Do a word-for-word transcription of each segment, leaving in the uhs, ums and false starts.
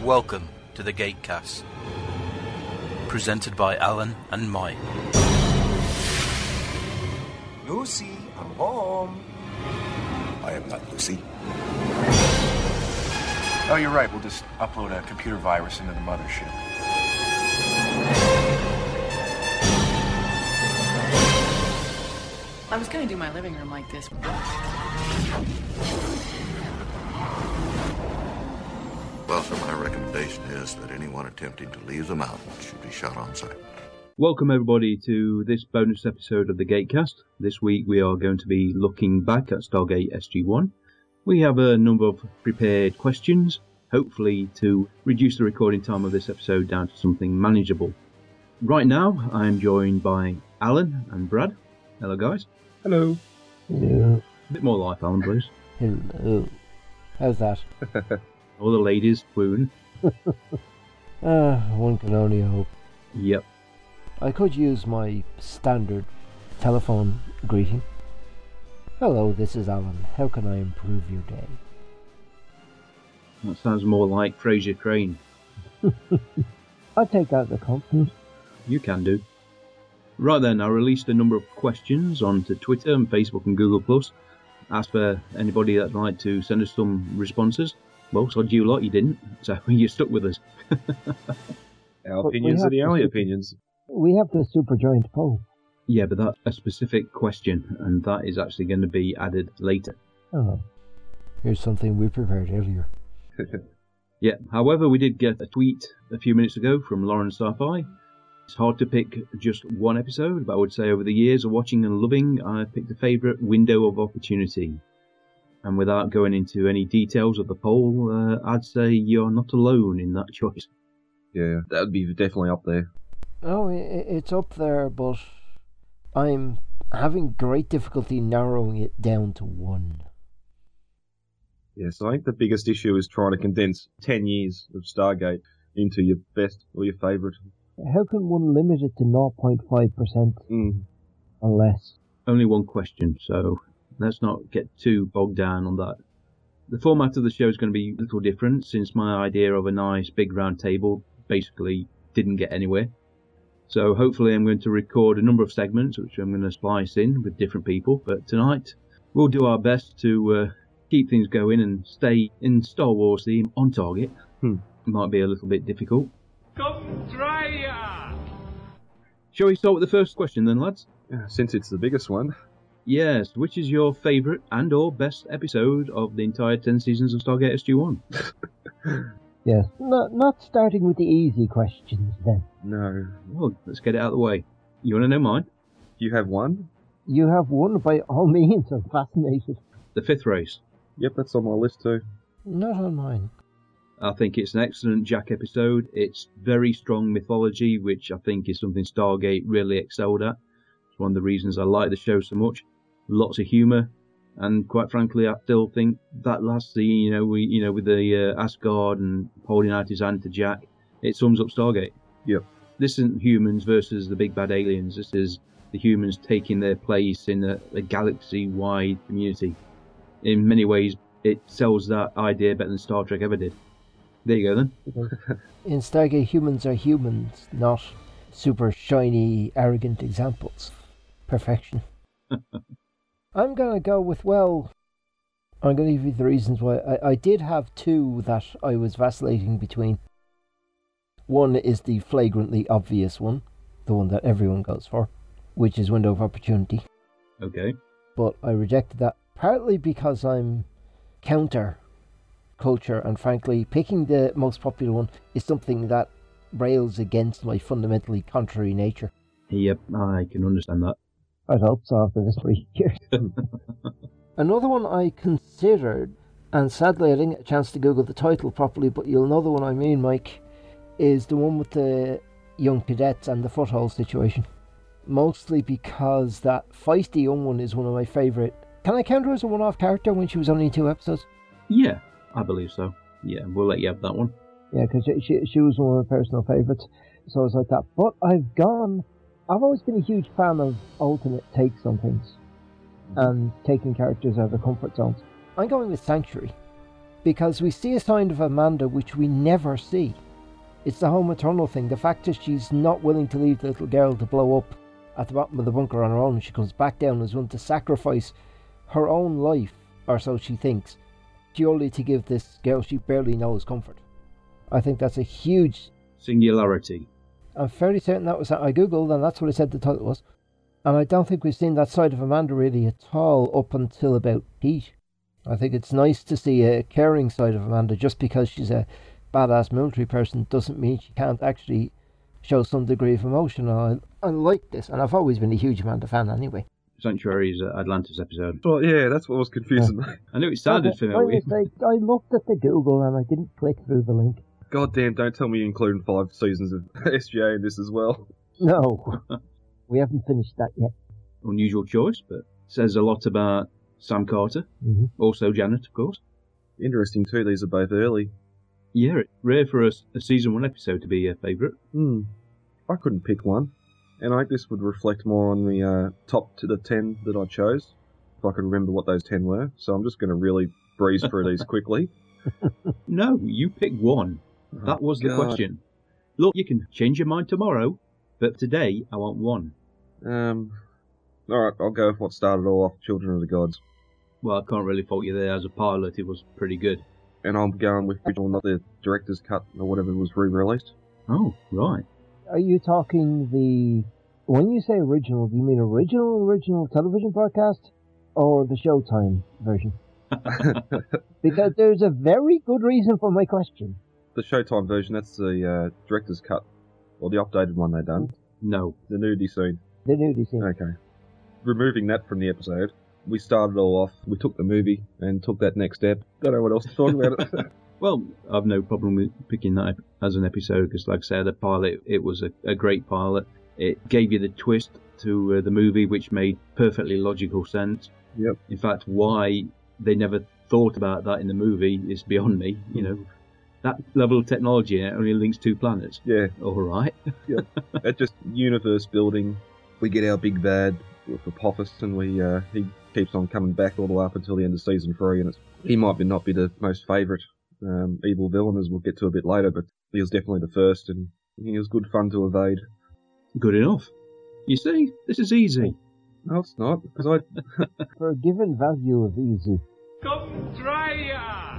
Welcome to the Gatecast, presented by Alan and Mike. Lucy, I'm home. I am not Lucy. Oh, you're right. We'll just upload a computer virus into the mothership. I was gonna do my living room like this. Well, sir, my recommendation is that anyone attempting to leave the mountain should be shot on sight. Welcome everybody to this bonus episode of the Gatecast. This week we are going to be looking back at Stargate S G one. We have a number of prepared questions, hopefully to reduce the recording time of this episode down to something manageable. Right now I'm joined by Alan and Brad. Hello guys. Hello. Hello. A bit more life, Alan, please. Hello. How's that? All the ladies swoon. Ah, one can only hope. Yep. I could use my standard telephone greeting. Hello, this is Alan. How can I improve your day? That sounds more like Fraser Crane. I'll take that as a compliment. You can do. Right then, I released a number of questions onto Twitter and Facebook and Google Plus. Asked for anybody that'd like to send us some responses. Well, sod you lot, you didn't, so you're stuck with us. Our But opinions we are the have only to- opinions. We have the super giant poll. Yeah, but that's a specific question, and that is actually going to be added later. Oh. Here's something we prepared earlier. Yeah, however, we did get a tweet a few minutes ago from Lauren Sci-Fi. It's hard to pick just one episode, but I would say over the years of watching and loving, I picked a favourite window of opportunity. And without going into any details of the poll, uh, I'd say you're not alone in that choice. Yeah, that would be definitely up there. Oh, i- i- it's up there, but I'm having great difficulty narrowing it down to one. Yeah, so I think the biggest issue is trying to condense ten years of Stargate into your best or your favourite. How can one limit it to zero point five percent Mm. or less? Only one question, so let's not get too bogged down on that. The format of the show is going to be a little different, since my idea of a nice big round table basically didn't get anywhere. So hopefully I'm going to record a number of segments which I'm going to splice in with different people, but tonight we'll do our best to uh, keep things going and stay in Star Wars theme on target. Hmm. Might be a little bit difficult. Come try ya! Shall we start with the first question then, lads? Yeah, since it's the biggest one. Yes, which is your favourite and or best episode of the entire ten seasons of Stargate S G one? Yes. Not, not starting with the easy questions, then. No. Well, let's get it out of the way. You want to know mine? You have one? You have one by all means. I'm fascinated. The Fifth Race. Yep, that's on my list too. Not on mine. I think it's an excellent Jack episode. It's very strong mythology, which I think is something Stargate really excelled at. It's one of the reasons I like the show so much. Lots of humour, and quite frankly, I still think that last scene, you know, we, you know, with the uh, Asgard and holding out his hand to Jack, it sums up Stargate. Yep. This isn't humans versus the big bad aliens. This is the humans taking their place in a, a galaxy-wide community. In many ways, it sells that idea better than Star Trek ever did. There you go then. In Stargate, humans are humans, not super shiny, arrogant examples. Perfection. I'm going to go with, well, I'm going to give you the reasons why. I, I did have two that I was vacillating between. One is the flagrantly obvious one, the one that everyone goes for, which is Window of Opportunity. Okay. But I rejected that partly because I'm counter culture, and frankly, picking the most popular one is something that rails against my fundamentally contrary nature. Yep, I can understand that. I'd hope so after this three years. Another one I considered, and sadly I didn't get a chance to Google the title properly, but you'll know the one I mean, Mike, is the one with the young cadets and the foothold situation. Mostly because that feisty young one is one of my favourite. Can I count her as a one-off character when she was only in two episodes? Yeah, I believe so. Yeah, we'll let you have that one. Yeah, because she, she, she was one of my personal favourites, so I was like that. But I've gone... I've always been a huge fan of alternate takes on things and taking characters out of their comfort zones. I'm going with Sanctuary. because we see a side of Amanda which we never see. It's the home eternal thing. The fact that she's not willing to leave the little girl to blow up at the bottom of the bunker on her own. She comes back down and is willing to sacrifice her own life, or so she thinks, purely to give this girl she barely knows comfort. I think that's a huge... singularity. I'm fairly certain that was that I googled, and that's what I said the title was. And I don't think we've seen that side of Amanda really at all up until about Heat. I think it's nice to see a caring side of Amanda. Just because she's a badass military person doesn't mean she can't actually show some degree of emotion. I, I like this, and I've always been a huge Amanda fan anyway. Sanctuary's uh, Atlantis episode. Well, yeah, that's what was confusing me. I knew it sounded Oh, familiar. my mistake. I looked at the Google and I didn't click through the link. God damn, don't tell me you're including five seasons of S G A in this as well. No, we haven't finished that yet. Unusual choice, but says a lot about Sam Carter. Mm-hmm. Also Janet, of course. Interesting too, these are both early. Yeah, it's rare for a, a season one episode to be a favourite. Hmm. I couldn't pick one. And I think this would reflect more on the uh, top to the ten that I chose, if I could remember what those ten were. So I'm just going to really breeze through these quickly. No, you picked one. Oh, that was the God. question. Look, you can change your mind tomorrow, but today I want one. Um, Alright, I'll go with what started all off, Children of the Gods. Well, I can't really fault you there. As a pilot, it was pretty good. And I'm going with original, not the director's cut or whatever was re-released. Oh, right. Are you talking the... When you say original, do you mean original, original television broadcast? Or the Showtime version? Because there's a very good reason for my question. The Showtime version, that's the uh, director's cut. Or the updated one they done. No. The nudity scene. The nudity scene. Okay. Removing that from the episode, we started all off, we took the movie and took that next step. Don't know what else to talk about it. Well, I've no problem with picking that as an episode, because like I said, the pilot, it was a, a great pilot. It gave you the twist to uh, the movie, which made perfectly logical sense. Yep. In fact, why they never thought about that in the movie is beyond me. You know, that level of technology it only links two planets. Yeah. All right. Yep. It's just universe building. We get our big bad with Apophis, and we uh, he keeps on coming back all the way up until the end of season three, and it's, he might be not be the most favourite um, evil villain, as we'll get to a bit later, but he was definitely the first, and he was good fun to evade. Good enough. You see, this is easy. No, it's not, because I... For a given value of easy. Come try ya!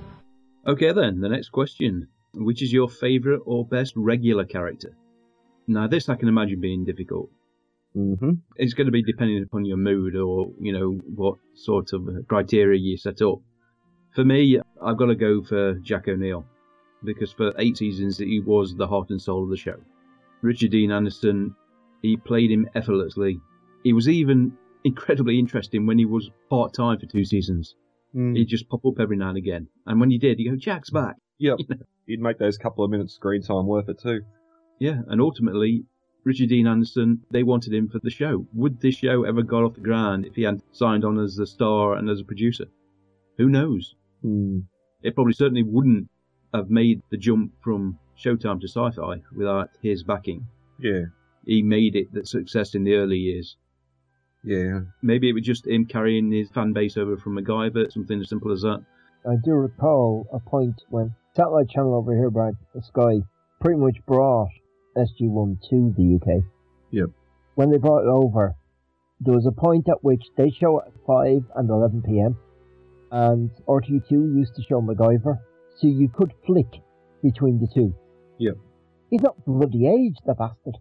Okay then, the next question. Which is your favourite or best regular character? Now this I can imagine being difficult. Mm-hmm. It's going to be depending upon your mood or, you know, what sort of criteria you set up. For me, I've got to go for Jack O'Neill, because for eight seasons he was the heart and soul of the show. Richard Dean Anderson, he played him effortlessly. He was even incredibly interesting when he was part-time for two seasons. Mm. He'd just pop up every now and again. And when he did, you go, Jack's back. Yep. You know? He'd make those couple of minutes screen time worth it too. Yeah, and ultimately, Richard Dean Anderson, they wanted him for the show. Would this show ever got off the ground if he hadn't signed on as a star and as a producer? Who knows? Mm. It probably certainly wouldn't have made the jump from Showtime to Sci-Fi without his backing. Yeah. He made it the success in the early years. Yeah. Maybe it was just him carrying his fan base over from MacGyver, something as simple as that. I do recall a point when Satellite Channel over here, Brad, the Sky, pretty much brought S G one to the U K. Yep. When they brought it over, there was a point at which they show at five and eleven p.m. and R T two used to show MacGyver, so you could flick between the two. Yep. He's not bloody aged, the bastard.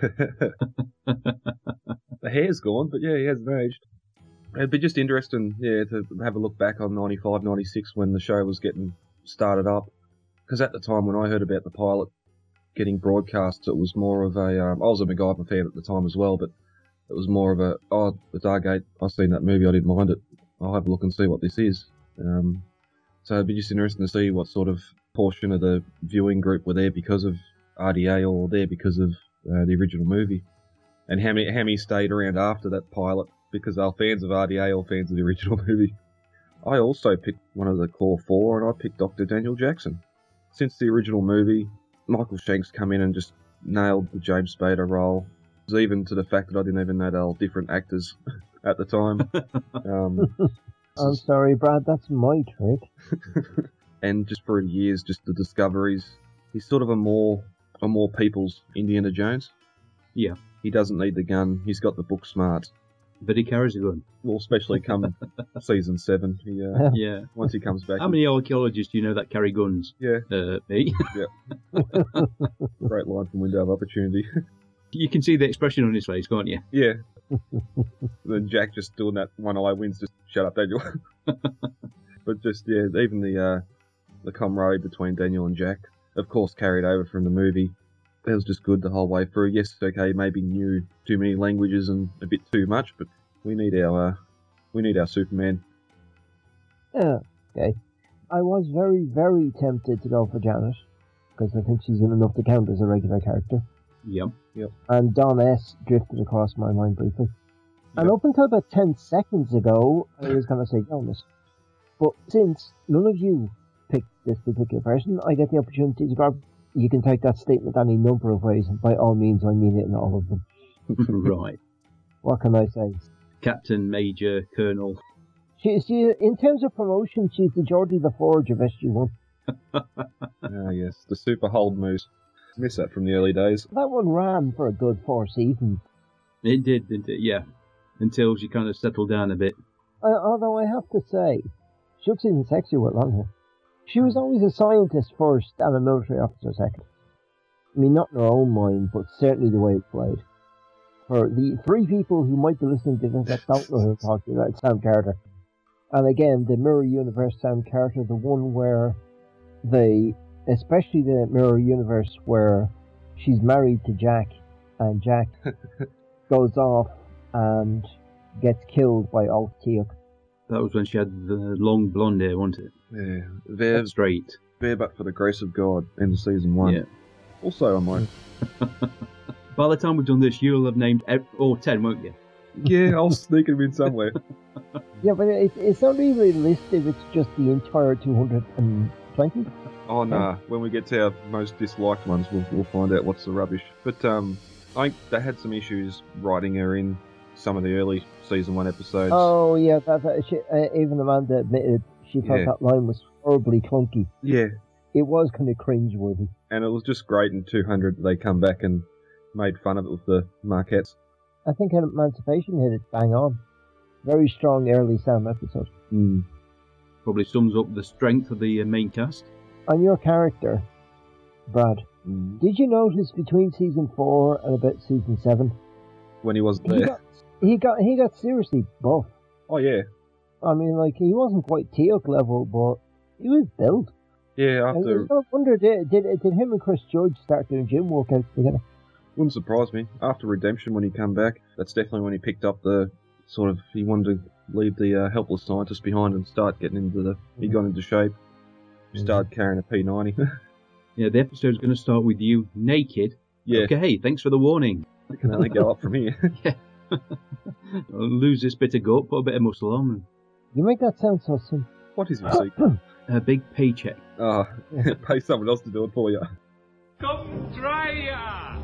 The hair's gone, but yeah, he hasn't aged. It'd be just interesting, yeah, to have a look back on ninety-five, ninety-six when the show was getting started up. Because at the time when I heard about the pilot getting broadcast, it was more of a... Um, I was a MacGyver fan at the time as well, but it was more of a, oh, the Stargate, I've seen that movie, I didn't mind it. I'll have a look and see what this is. Um, so it'd be just interesting to see what sort of portion of the viewing group were there because of R D A or there because of uh, the original movie. And how many, how many stayed around after that pilot because they were fans of R D A or fans of the original movie. I also picked one of the core four, and I picked Doctor Daniel Jackson. Since the original movie, Michael Shanks come in and just nailed the James Spader role. It was even to the fact that I didn't even know they were different actors at the time. um, I'm sorry, Brad, that's my trick. and just for years, just the discoveries. He's sort of a more a more people's Indiana Jones. Yeah. He doesn't need the gun. He's got the book smart. But he carries a gun. Well, especially come season seven. He, uh, Yeah. Once he comes back. How many archaeologists do you know that carry guns? Yeah. Uh, me. Yeah. Great line from Window of Opportunity. You can see the expression on his face, can't you? Yeah. Then Jack just doing that one eye wins, just shut up, Daniel. But just, yeah, even the uh, the camaraderie between Daniel and Jack, of course, carried over from the movie. It was just good the whole way through. Yes, okay, maybe knew too many languages and a bit too much, but we need our uh, we need our Superman. Yeah, okay. I was very, very tempted to go for Janet, because I think she's in enough to count as a regular character. Yep. Yep. And Don S drifted across my mind briefly. And Yep. up until about ten seconds ago, I was going to say Jonas. But since none of you picked this particular person, I get the opportunity to grab. You can take that statement any number of ways, and by all means, I mean it in all of them. Right. What can I say? Captain, Major, Colonel. She, she, in terms of promotion, she's the Geordie the Forge of S G one. Ah, yes, the Super Hold moves. Miss that from the early days. That one ran for a good four seasons. It did, didn't it? Yeah. Until she kind of settled down a bit. Uh, although I have to say, she looks even sexier with longer. She was always a scientist first and a military officer second. I mean, not in her own mind, but certainly the way it's played. For the three people who might be listening to this that don't know who I'm talking about, Sam Carter. And again, the Mirror Universe Sam Carter, the one where they, especially the Mirror Universe where she's married to Jack, and Jack goes off and gets killed by Ulf Teal'c. That was when she had the long blonde hair, wasn't it? Yeah, there, Straight. there, but for the grace of God, end of season one. Yeah. Also on my. By the time we've done this, you'll have named ev- all ten, won't you? Yeah, I'll sneak him in somewhere. Yeah, but it, it's not really listed, it's just the entire two hundred twenty. Oh, nah. When we get to our most disliked ones, we'll, we'll find out what's the rubbish. But um, I think they had some issues writing her in some of the early season one episodes. Oh, yeah, that, that, she, uh, even Amanda admitted she thought Yeah. that line was horribly clunky. Yeah. It was kind of cringeworthy. And it was just great in two hundred they come back and made fun of it with the Marquettes. I think Emancipation hit it bang on. Very strong early Sam episode. Mm. Probably sums up the strength of the uh, main cast. On your character, Brad, Mm. did you notice between season four and about season seven, When he wasn't he there. got he got he got seriously buff. Oh, yeah. I mean, like he wasn't quite Teal'c level, but he was built. Yeah, And after. I wonder did, did did him and Chris Judge start doing gym workouts together? Wouldn't surprise me. After Redemption, when he come back, that's definitely when he picked up the sort of. He wanted to leave the uh, helpless scientist behind and start getting into the. He got into shape. He started carrying a P ninety. Yeah, the episode's going to start with you naked. Yeah. Okay, hey, thanks for the warning. It can only go up from here. I'll lose this bit of gut, put a bit of muscle on. You make that sound so simple. What is your secret? A big paycheck. Oh, pay someone else to do it for you. Come try ya!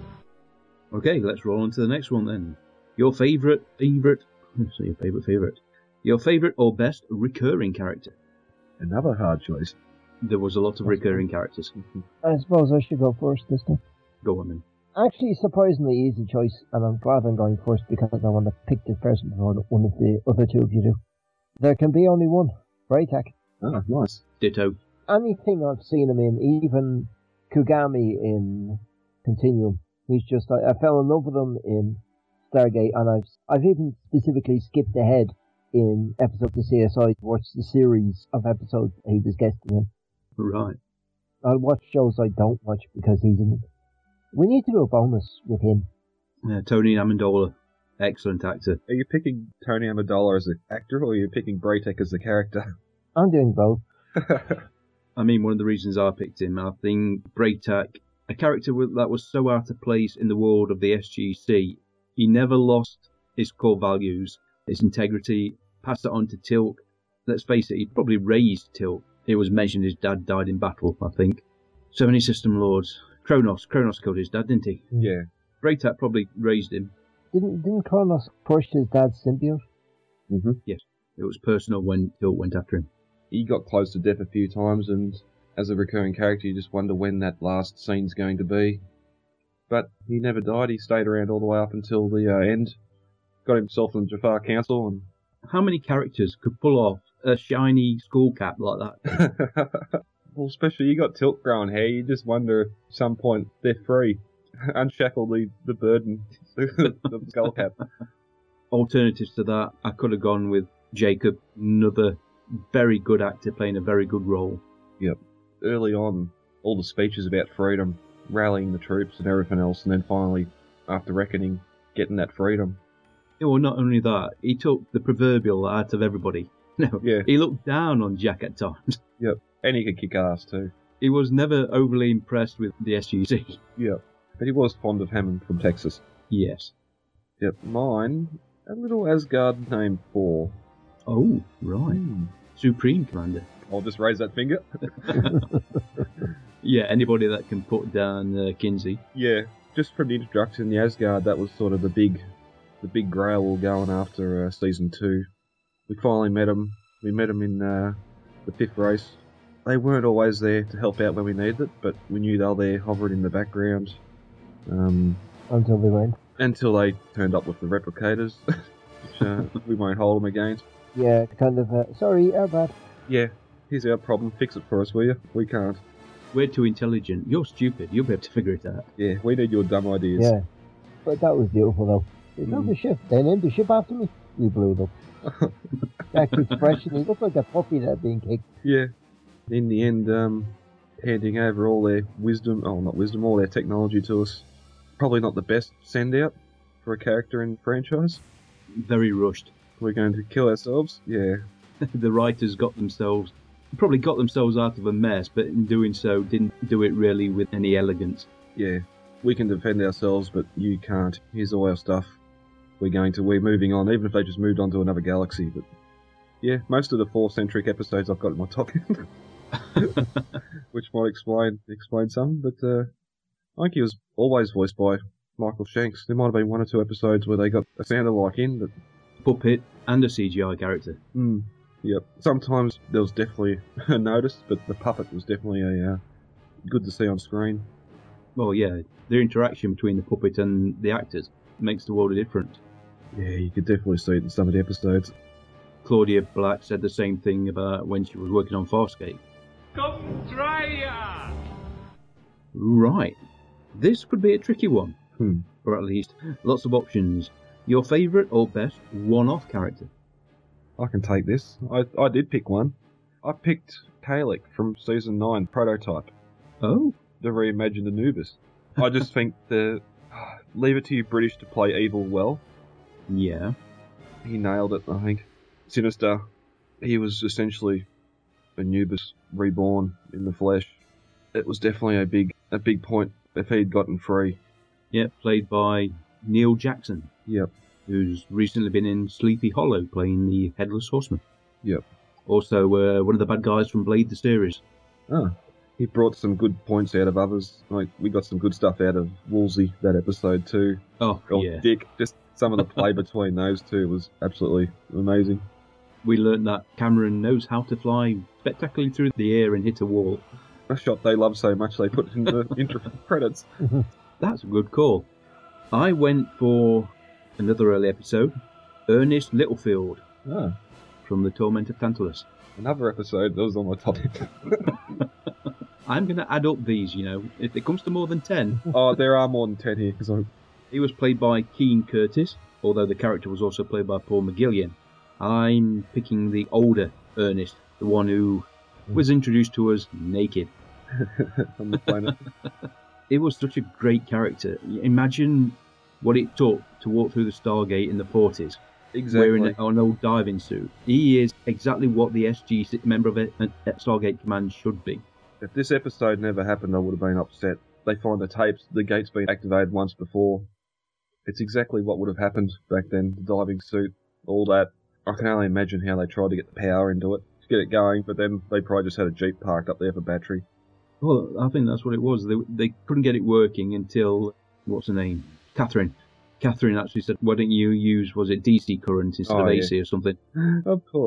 Okay, let's roll on to the next one then. Your favourite, favourite, let's see, your favourite, favourite. Your favourite or best recurring character. Another hard choice. There was a lot of recurring characters. I suppose I should go first this time. Go on then. Actually, surprisingly easy choice, and I'm glad I'm going first because I want to pick this person before one of the other two of you do. There can be only one. Braytak. Oh, nice. Ditto. Anything I've seen him in, even Kugami in Continuum, he's just, I, I fell in love with him in Stargate, and I've I've even specifically skipped ahead in episodes of C S I to watch the series of episodes he was guesting in. Right. I'll watch shows I don't watch because he's in it. We need to do a bonus with him. Uh, Tony Amendola. Excellent actor. Are you picking Tony Amendola as an actor, or are you picking Braytek as the character? I'm doing both. I mean, one of the reasons I picked him, I think Braytak, a character with- that was so out of place in the world of the S G C, he never lost his core values, his integrity, passed it on to Teal'c. Let's face it, he probably raised Teal'c. It was mentioned his dad died in battle, I think. So many system lords. Kronos. Kronos killed his dad, didn't he? Yeah. Braytak probably raised him. Didn't didn't Kronos push his dad's symbiote? Mm-hmm. Yes. It was personal when Teal'c went after him. he got close to death a few times, and as a recurring character, you just wonder when that last scene's going to be. But he never died. He stayed around all the way up until the uh, end. Got himself in the Jafar Council. And how many characters could pull off a shiny skull cap like that? Well, especially you got tilt growing hair. You just wonder at some point they're free. Unshackle the, the burden, the, the skull cap. Alternatives to that, I could have gone with Jacob, another very good actor playing a very good role. Yep. Early on, all the speeches about freedom, rallying the troops and everything else, and then finally, after reckoning, getting that freedom. Yeah, well, not only that, he took the proverbial out of everybody. No, yeah. He looked down on Jack at times. Yep, and he could kick ass too. He was never overly impressed with the S G C. Yep, but he was fond of Hammond from Texas. Yes. Yep, mine, a little Asgard named Thor. Oh, right. Hmm. Supreme Commander. I'll just raise that finger. Yeah, anybody that can put down uh, Kinsey. Yeah, just from the introduction, the Asgard, that was sort of the big, the big grail we were going after uh, season two. We finally met them. We met them in uh, the fifth race. They weren't always there to help out when we needed it, but we knew they were there, hovering in the background. Um, Until they went. Until they turned up with the replicators, which uh, we won't hold them against. Yeah, kind of, uh, sorry, our bad. Yeah, here's our problem. Fix it for us, will you? We can't. We're too intelligent. You're stupid. You'll be able to figure it out. Yeah, we need your dumb ideas. Yeah, but that was beautiful though. They took Mm. the ship, they named the ship after me. We blew it up. That expression, he looked like a puppy that had been kicked. Yeah. In the end, um, handing over all their wisdom, oh, not wisdom, all their technology to us. Probably not the best send out for a character in the franchise. Very rushed. We're going to kill ourselves? Yeah. The writers got themselves, probably got themselves out of a mess, but in doing so didn't do it really with any elegance. Yeah. We can defend ourselves, but you can't. Here's all our stuff. We're going to, we're moving on, even if they just moved on to another galaxy. But yeah, most of the four-centric episodes I've got in my top end. Which might explain explain some, but uh, I think he was always voiced by Michael Shanks. There might have been one or two episodes where they got a sound-alike in, but... Puppet and a C G I character. Mm, yep. Sometimes there was definitely a notice, but the puppet was definitely a uh, good to see on screen. Well, yeah, the interaction between the puppet and the actors makes the world a difference. Yeah, you could definitely see it in some of the episodes. Claudia Black said the same thing about when she was working on Farscape. Come try ya! Right. This could be a tricky one. Hmm. Or at least lots of options. Your favourite or best one-off character? I can take this. I I did pick one. I picked Kalik from Season nine, Prototype. Oh? The reimagined Anubis. I just think the... Leave it to you British to play evil well. Yeah. He nailed it, I think. Sinister. He was essentially Anubis reborn in the flesh. It was definitely a big a big point if he'd gotten free. Yeah, played by Neil Jackson. Yep. Who's recently been in Sleepy Hollow playing the Headless Horseman. Yep. Also, uh, one of the bad guys from Blade the series. Ah. He brought some good points out of others. Like, we got some good stuff out of Woolsey that episode too. Oh, or yeah. Dick. Just some of the play between those two was absolutely amazing. We learned that Cameron knows how to fly spectacularly through the air and hit a wall. A shot they love so much they put it in the intro credits. That's a good call. I went for another early episode, Ernest Littlefield Ah. from The Torment of Tantalus. Another episode that was on my top. I'm going to add up these, you know. If it comes to more than ten. Oh, there are more than ten here. Cause I... He was played by Keane Curtis, although the character was also played by Paul McGillian. I'm picking the older Ernest, the one who was introduced to us naked. on the planet. It was such a great character. Imagine what it took to walk through the Stargate in the forties. Exactly. Wearing an old diving suit. He is exactly what the S G member of it, Stargate Command should be. If this episode never happened, I would have been upset. They find the tapes, the gate's been activated once before. It's exactly what would have happened back then. The diving suit, all that. I can only imagine how they tried to get the power into it, to get it going, but then they probably just had a Jeep parked up there for battery. Well, I think that's what it was. They, they couldn't get it working until, what's her name? Catherine. Catherine actually said, why don't you use, was it D C current instead Oh, of yeah. A C or something? Of course.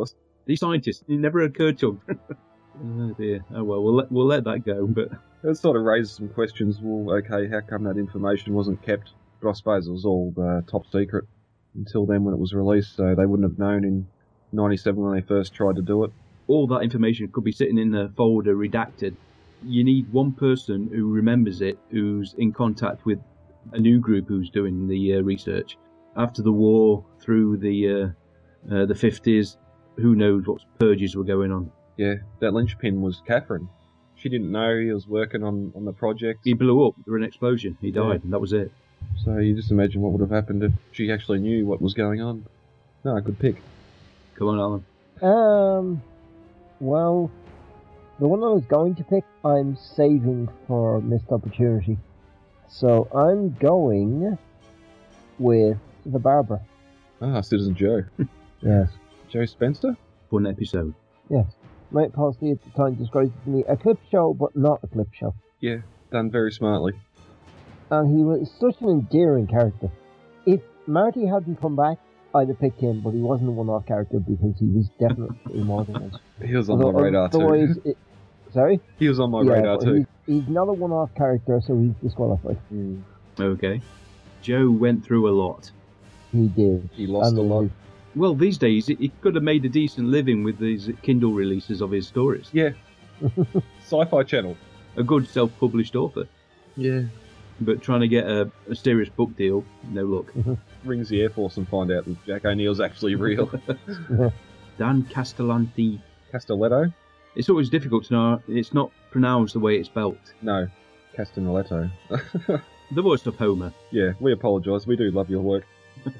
These scientists, it never occurred to them. Oh dear. Oh well, we'll let, we'll let that go, but... It sort of raises some questions. Well, okay, how come that information wasn't kept? But I suppose it was all uh, top secret until then when it was released, so they wouldn't have known in ninety-seven when they first tried to do it. All that information could be sitting in the folder redacted. You need one person who remembers it, who's in contact with a new group who's doing the uh, research. After the war, through the uh, uh, the fifties, who knows what purges were going on. Yeah, that linchpin was Catherine. She didn't know he was working on, on the project. He blew up through an explosion. He died, yeah. And that was it. So you just imagine what would have happened if she actually knew what was going on. No, good pick. Come on, Alan. Um, well, the one I was going to pick, I'm saving for missed opportunity. So I'm going with the barber. Ah, Citizen Joe. Yes. Joe Spencer? Fun episode. Yes. Mike Parsley at the time described it to me a clip show, but not a clip show. Yeah, done very smartly. And he was such an endearing character. If Marty hadn't come back, I'd have picked him, but he wasn't a one-off character because he was definitely more than one. He was on Although, my radar too. It, sorry? He was on my yeah, radar too. He's, he's not a one-off character, so he's disqualified. Mm. Okay. Joe went through a lot. He did. He lost and a lot. Well, these days, he could have made a decent living with these Kindle releases of his stories. Yeah. Sci-Fi Channel. A good self-published author. Yeah. But trying to get a, a serious book deal, no luck. Rings the Air Force and find out that Jack O'Neill's actually real. Dan Castellanti. Castelletto? It's always difficult to know. It's not pronounced the way it's spelt. No. Castelletto. The voice of Homer. Yeah, we apologise. We do love your work.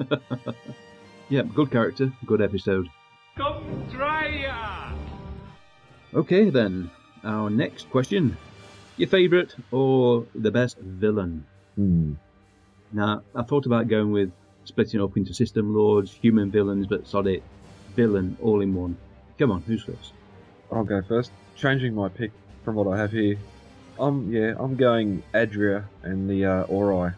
Yeah, good character, good episode. Come try ya! Okay then, our next question. Your favourite or the best villain? Hmm. Now, I thought about going with splitting up into System Lords, human villains, but sod it, villain all in one. Come on, who's first? I'll go first. Changing my pick from what I have here. Um, yeah, I'm going Adria and the uh, Ori.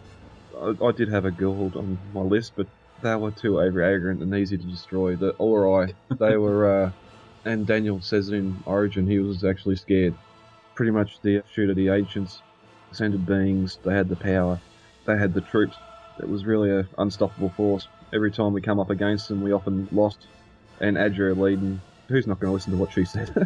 I, I did have a Gould on my list, but they were too over-arrogant and easy to destroy. The Ori, they were, uh, and Daniel says it in Origin, he was actually scared. Pretty much the shoot of the ancients, ascended beings, they had the power, they had the troops. It was really an unstoppable force. Every time we come up against them, we often lost. And Adria leading, who's not going to listen to what she said?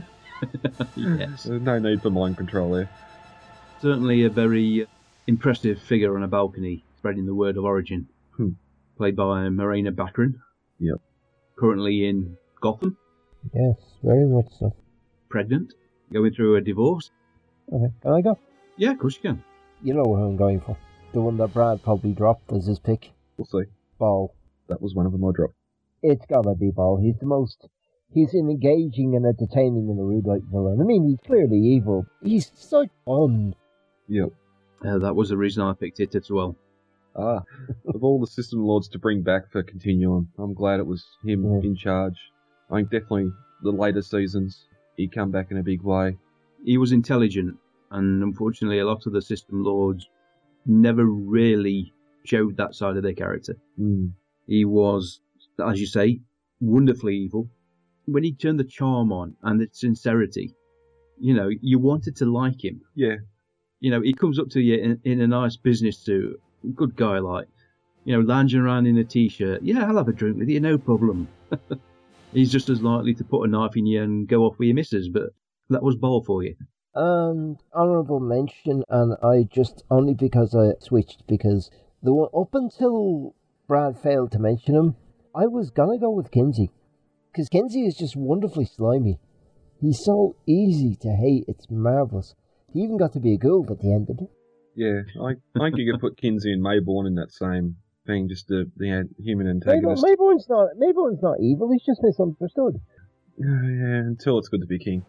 Yes. There's no need for mind control there. Certainly a very impressive figure on a balcony, spreading the word of Origin. Hmm. Played by Morena Baccarin. Yep. Currently in Gotham. Yes, very much so. Pregnant. Going through a divorce. Okay, can I go? Yeah, of course you can. You know who I'm going for. The one that Brad probably dropped as his pick. We'll see. Ball. That was one of them I dropped. It's gotta be Ball. He's the most... He's engaging and entertaining in a Rudite villain. I mean, he's clearly evil. He's so fun. Yep. Uh, that was the reason I picked it as well. Ah, of all the System Lords to bring back for Continuum, I'm glad it was him yeah. in charge. I think definitely the later seasons, he come back in a big way. He was intelligent, and unfortunately a lot of the System Lords never really showed that side of their character. Mm. He was, as you say, wonderfully evil. When he turned the charm on and the sincerity, you know, you wanted to like him. Yeah. You know, he comes up to you in, in a nice business suit. Good guy, like, you know, lounging around in a t-shirt. Yeah, I'll have a drink with you, no problem. He's just as likely to put a knife in you and go off with your missus, but that was Ball for you. And honourable mention, and I just, only because I switched, because the one, up until Brad failed to mention him, I was gonna go with Kinsey. Because Kinsey is just wonderfully slimy. He's so easy to hate, it's marvellous. He even got to be a Gould at the end of it. Yeah, I, I think you could put Kinsey and Mayborn in that same thing, just the, the human antagonist. Mayborn, Mayborn's not Mayborn's not evil, he's just misunderstood. Uh, yeah, until it's good to be king.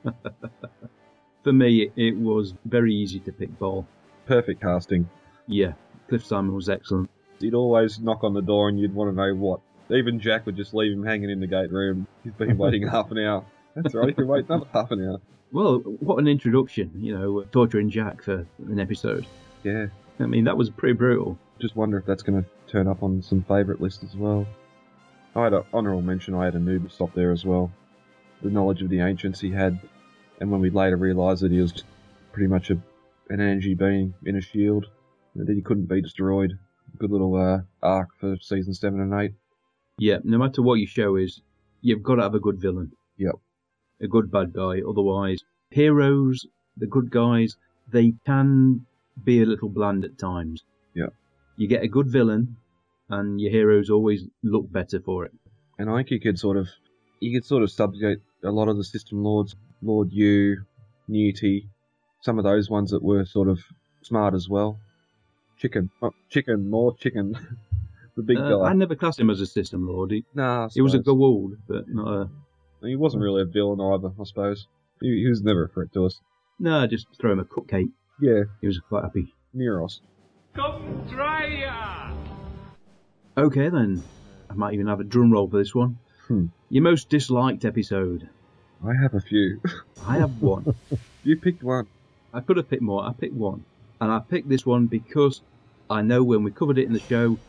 For me, it was very easy to pick Ball. Perfect casting. Yeah, Cliff Simon was excellent. He'd always knock on the door and you'd want to know what. Even Jack would just leave him hanging in the gate room. He's been waiting half an hour. That's right, he can wait another half an hour. Well, what an introduction, you know, torturing Jack for an episode. Yeah. I mean, that was pretty brutal. Just wonder if that's going to turn up on some favourite lists as well. I had an honourable mention, I had Anubis up there as well. The knowledge of the ancients he had, and when we later realised that he was pretty much a, an energy being in a shield, and that he couldn't be destroyed. Good little uh, arc for season seven and eight. Yeah, no matter what your show is, you've got to have a good villain. Yep. A good bad guy, otherwise heroes, the good guys, they can be a little bland at times. Yeah. You get a good villain, and your heroes always look better for it. And I think you could sort of, you could sort of subjugate a lot of the system lords, Lord Yu, Newty, some of those ones that were sort of smart as well. Chicken, oh, chicken, more chicken. The big uh, guy. I never classed him as a system lord. He, nah, I he was a suppose. Goa'uld, but not a... He wasn't really a villain either, I suppose. He, he was never a threat to us. No, just throw him a cupcake. Yeah. He was quite happy. Neros. Come try ya! Okay then. I might even have a drum roll for this one. Hmm. Your most disliked episode. I have a few. I have one. You picked one. I could have picked more. I picked one. And I picked this one because I know when we covered it in the show,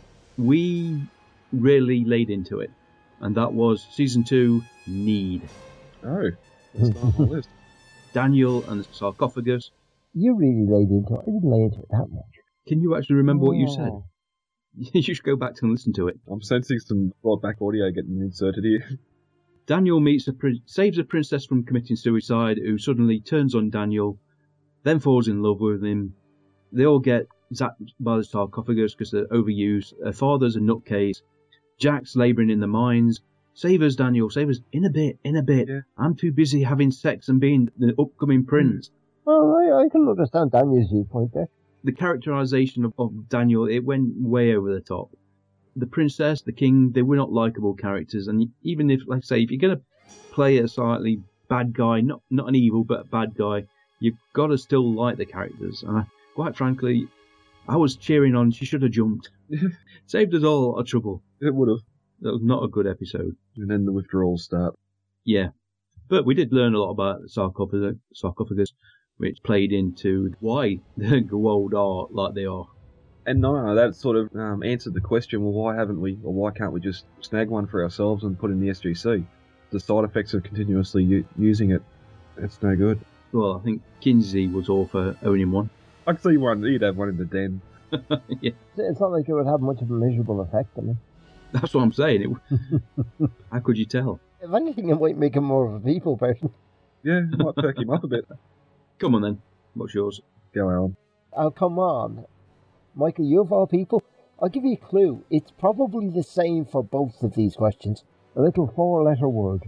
we really laid into it. And that was Season two, Need. Oh, that's not on my list. Daniel and the sarcophagus. You really laid into it. I didn't lay into it that much. Can you actually remember what you Oh. said? You should go back and listen to it. I'm sensing some brought back audio getting inserted here. Daniel meets a prin- saves a princess from committing suicide, who suddenly turns on Daniel, then falls in love with him. They all get zapped by the sarcophagus because they're overused. Her father's a nutcase. Jack's labouring in the mines. Save us, Daniel, save us. In a bit, in a bit. Yeah. I'm too busy having sex and being the upcoming prince. Well, I, I can understand Daniel's viewpoint there. The characterisation of, of Daniel, it went way over the top. The princess, the king, they were not likeable characters. And even if, like I say, if you're going to play a slightly bad guy, not not an evil, but a bad guy, you've got to still like the characters. And I, quite frankly, I was cheering on, she should have jumped. Saved us all a lot of trouble. It would have. That was not a good episode. And then the withdrawals start. Yeah. But we did learn a lot about the sarcophagus, sarcophagus which played into why the Goa'uld are like they are. And no, that sort of um, answered the question, well, why haven't we, or why can't we just snag one for ourselves and put in the S G C? The side effects of continuously u- using it, it's no good. Well, I think Kinsey was all for owning one. I could see one, you'd have one in the den. Yeah, It's not like it would have much of a miserable effect on him. that's what I'm saying. It, how could you tell? If anything, it might make him more of a people person. Yeah, might perk him up a bit. Come on then. What's yours? Go Alan. Oh, come on. Michael, you of all people, I'll give you a clue. It's probably the same for both of these questions. A little four-letter word.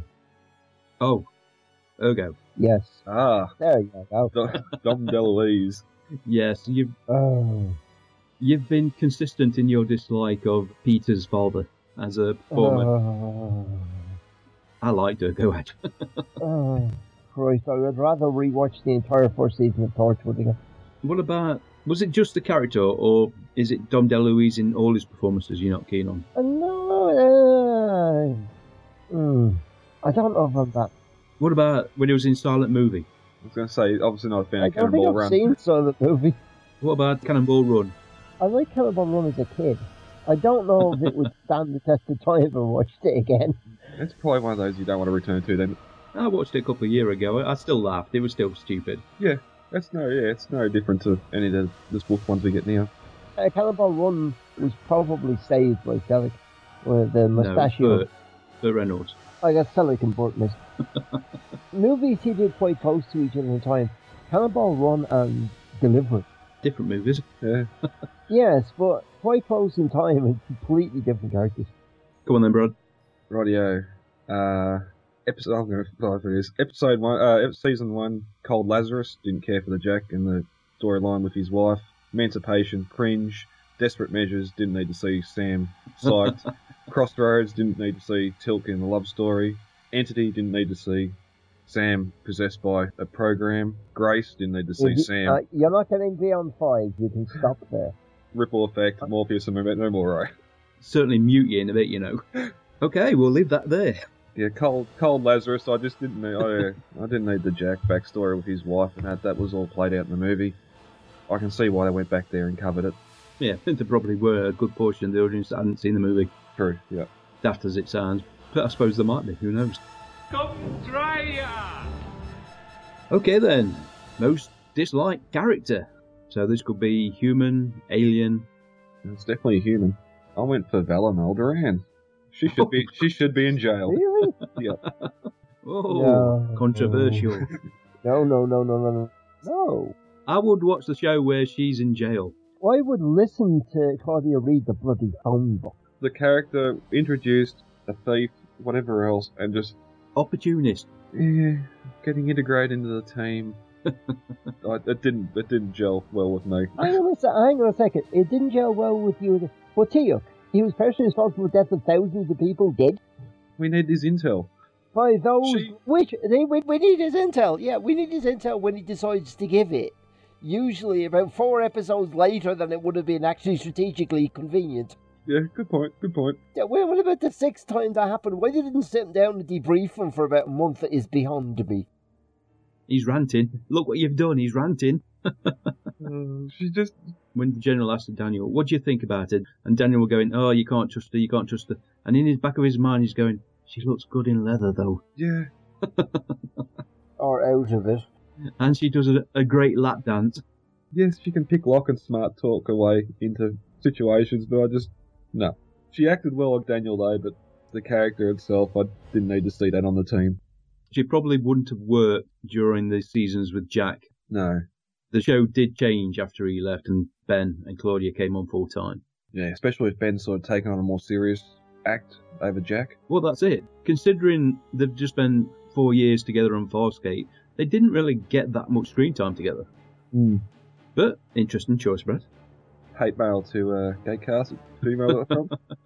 Oh, Ergo. Yes. Ah, There you go. Dom, Dom DeLuise. Yes, you've Oh. you've been consistent in your dislike of Peter's father as a performer. Oh. I liked Ergo actually. Oh. Christ, I would rather rewatch the entire first season of Torchwood again. What about, was it just the character, or is it Dom DeLuise in all his performances you're not keen on? Uh, no, uh, mm, I don't know about that. What about when he was in Silent Movie? I was going to say, obviously not a fan I of don't think Cannonball I've Run. seen Silent Movie. What about Cannonball Run? I liked Cannonball Run as a kid. I don't know if it would stand the test of time if I watched it again. It's probably one of those you don't want to return to then. I watched it a couple of years ago. I still laughed. It was still stupid. Yeah, that's no, yeah, it's no different to any of the, the spoof ones we get now. Uh, Cannonball Run was probably saved by Selleck, with the mustachio. No, Burt, Burt Reynolds. I guess Selleck and Burt missed. Movies he did quite close to each other at the time. Cannonball Run and Deliverance. Different movies. Yeah. Yes, but quite close in time and completely different characters. Come on then, Brad. Rightio. Uh, episode, I'm going to fly through this. Episode one, uh, season one, Cold Lazarus, didn't care for the Jack and the storyline with his wife. Emancipation, cringe. Desperate Measures, didn't need to see Sam psyched. Crossroads, didn't need to see Tilk in the love story. Entity, didn't need to see Sam possessed by a program. Grace, didn't need to see If you- Sam. uh, you're not getting beyond five, you can stop there. Ripple effect, Morpheus and no more, right? Certainly mute you in a bit, you know. Okay, we'll leave that there. Yeah, Cold, Cold Lazarus. I just didn't need. I, I didn't need the Jack backstory with his wife, and that that was all played out in the movie. I can see why they went back there and covered it. Yeah, I think there probably were a good portion of the audience that hadn't seen the movie. True. Yeah. daft as it sounds, but I suppose there might be, who knows. Come try ya! Okay then, most disliked character. So this could be human, alien. It's definitely a human. I went for Valinor Doran. She should be. She should be in jail. Really? Yeah. Oh, No. controversial. No, no, no, no, no, no. No. I would watch the show where she's in jail. I would listen to Claudia read the bloody phone book. The character introduced a thief, whatever else, and just Opportunist. yeah, getting integrated into the team. I, it didn't. It didn't gel well with me. Hang on a se- hang on a second. It didn't gel well with you. But Tio, he was personally responsible for the death of thousands of people dead We need his intel. by those She- which they we, we need his intel. Yeah, we need his intel when he decides to give it. Usually about four episodes later than it would have been actually strategically convenient. Yeah, good point. Good point. Yeah, well, what about the sixth time that happened? Why they didn't sit him down and debrief him for about a month is beyond me. He's ranting. Look what you've done, he's ranting. Uh, she just. When the general asked Daniel, what do you think about it? And Daniel was going, oh, you can't trust her, you can't trust her. And in his back of his mind, he's going, she looks good in leather, though. Yeah. Or out of it. And she does a, a great lap dance. Yes, she can pick lock and smart talk her way into situations, but I just no. She acted well like Daniel though, but the character itself, I didn't need to see that on the team. She probably wouldn't have worked during the seasons with Jack. No. The show did change after he left and Ben and Claudia came on full time. Yeah, especially if Ben's sort of taken on a more serious act over Jack. Well, that's it. Considering they've just spent four years together on Farscape, they didn't really get that much screen time together. Mm. But, interesting choice, Brett. Hate mail to uh, gatecast at gmail dot com.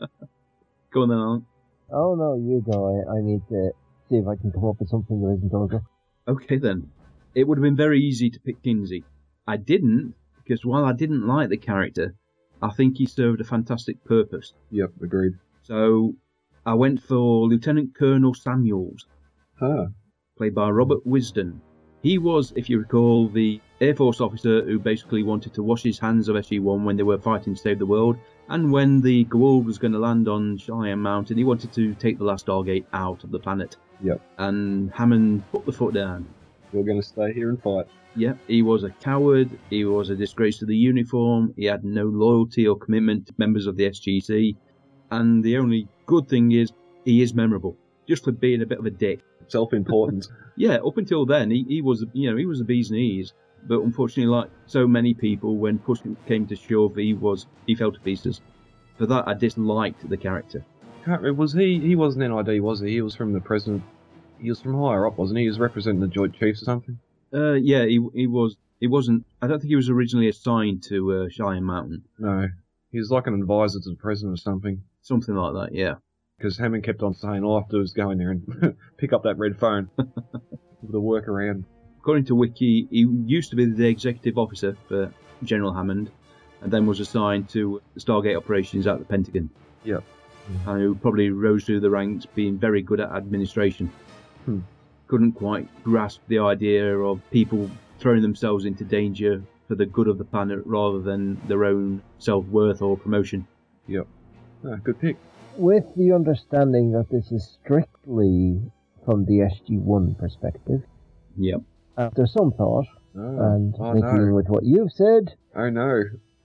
Go on then, Alan. Oh no, you go. I, I need to see if I can come up with something that isn't over. Okay then. It would have been very easy to pick Kinsey. I didn't, because while I didn't like the character, I think he served a fantastic purpose. Yep, agreed. So, I went for Lieutenant Colonel Samuels, Huh. played by Robert Wisdom. He was, if you recall, the Air Force officer who basically wanted to wash his hands of S G one when they were fighting to save the world, and when the Goa'uld was going to land on Cheyenne Mountain, he wanted to take the last Stargate out of the planet. Yep. And Hammond put the foot down. We're going to stay here and fight. Yep, he was a coward, he was a disgrace to the uniform, he had no loyalty or commitment to members of the S G C, and the only good thing is, he is memorable, just for being a bit of a dick. Self-important. Yeah, up until then, he, he was, you know, he was the bee's knees, but unfortunately, like so many people, when push came to shove, he was, he fell to pieces. For that, I disliked the character. Can't remember, was he, he wasn't N I D, was he? He was from the president. He was from higher up, wasn't he? He was representing the Joint Chiefs or something? Uh, yeah, he he was, he wasn't, I don't think he was originally assigned to uh, Cheyenne Mountain. No. He was like an advisor to the president or something. Something like that, yeah. Because Hammond kept on saying, all I have to do is go in there and pick up that red phone. With a workaround. According to Wiki, he used to be the executive officer for General Hammond, and then was assigned to Stargate operations at the Pentagon. Yep. And who probably rose through the ranks being very good at administration. Hmm. Couldn't quite grasp the idea of people throwing themselves into danger for the good of the planet rather than their own self-worth or promotion. Yep. Ah, good pick. With the understanding that this is strictly from the S G one perspective, Yep. after some thought, Oh, and oh thinking no. with what you've said, Oh no.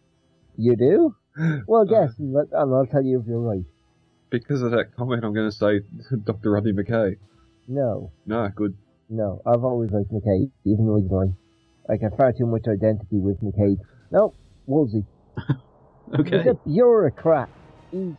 you do? Well, Uh, guess, and let- and I'll tell you if you're right. Because of that comment, I'm going to say Doctor Rodney McKay. No, No, good. no, I've always liked McKay, even though he's annoying. I get far too much identity with McKay. No, Woolsey. Okay. He's a bureaucrat. He's,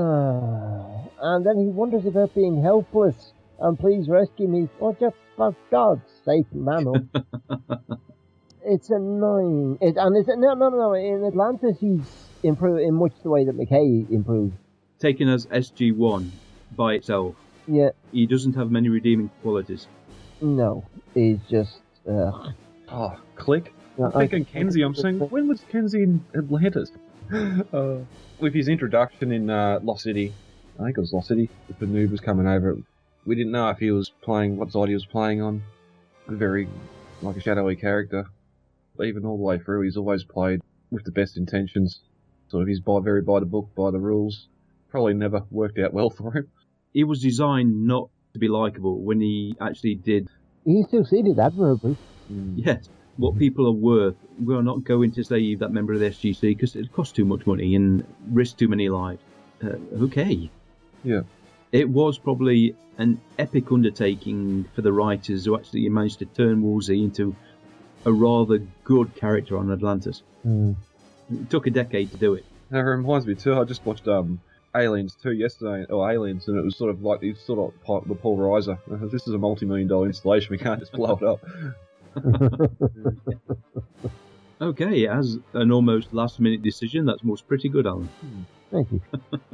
uh, and then he wonders about being helpless. And please rescue me. Oh, just for God's sake, man up. It's annoying. It, and it's, no, no, no, in Atlantis he's improved in much the way that McKay improved. Taken as S G one by itself, Yeah, he doesn't have many redeeming qualities. no, he's just, uh, Oh, click. no, I'm thinking Kenzie. I'm saying, when was Kenzie in Atlantis? uh, with his introduction in uh, Lost City, I think it was Lost City, if the noob was coming over, we didn't know if he was playing, what side he was playing on. Very, like a shadowy character. But even all the way through, he's always played with the best intentions. Sort of, he's by, very by the book, by the rules. Probably never worked out well for him. He was designed not to be likable when he actually did. He succeeded admirably. Yes, what people are worth. We're not going to save that member of the S G C because it costs too much money and risks too many lives. Uh, okay. Yeah. It was probably an epic undertaking for the writers who actually managed to turn Woolsey into a rather good character on Atlantis. Mm. It took a decade to do it. That reminds me too, I just watched um, Aliens two yesterday, or Aliens, and it was sort of like the sort of pi- the polarizer. Uh, this is a multi-million dollar installation, we can't just blow it up. Okay, as an almost last-minute decision, that's most pretty good, Alan. Thank you.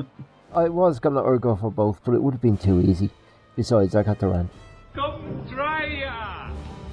I was going to go for both, but it would have been too easy. Besides, I got the rant. Come try ya!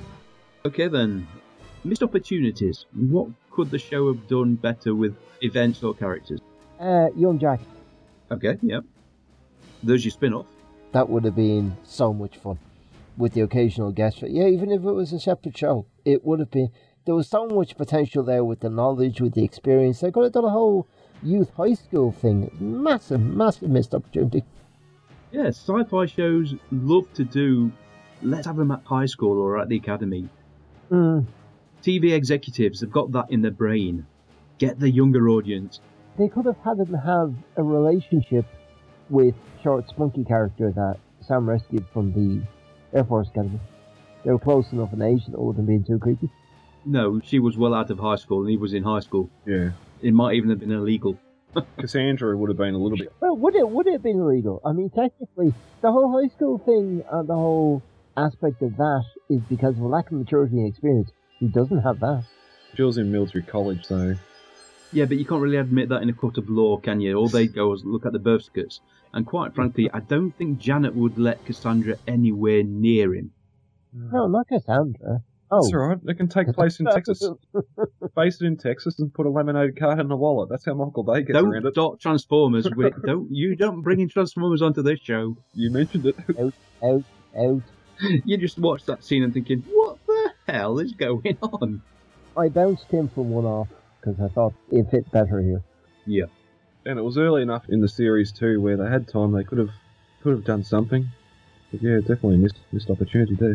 Okay then, missed opportunities. What could the show have done better with events or characters? Uh, Young Jack. Okay, yeah. There's your spin-off. That would have been so much fun. With the occasional guest. Yeah, even if it was a separate show, it would have been... There was so much potential there with the knowledge, with the experience. They could have done a whole youth high school thing. Massive, massive missed opportunity. Yeah, sci-fi shows love to do, let's have them at high school or at the academy. Mm. T V executives have got that in their brain. Get the younger audience. They could have had him have a relationship with Short Spunky character that Sam rescued from the Air Force Academy. They were close enough in age that it wouldn't have been too creepy. No, she was well out of high school and he was in high school. Yeah. It might even have been illegal. Cassandra would have been a little bit... Well, would it, would it have been illegal? I mean, technically, the whole high school thing and the whole aspect of that is because of a lack of maturity and experience. He doesn't have that. She was in military college, so... Yeah, but you can't really admit that in a court of law, can you? All they go is look at the birth certificates. And quite frankly, I don't think Janet would let Cassandra anywhere near him. No, not Cassandra. Oh. That's alright, it can take place in Texas. Base it in Texas and put a laminated card in the wallet. That's how Michael Bay gets don't around it. Don't Transformers. with, don't You don't bring in Transformers onto this show. You mentioned it. Out, out, out. You just watch that scene and thinking, what the hell is going on? I bounced him from one off because I thought it fit better here. Yeah. And it was early enough in the series too where they had time, they could have could have done something. But yeah, definitely missed, missed opportunity there.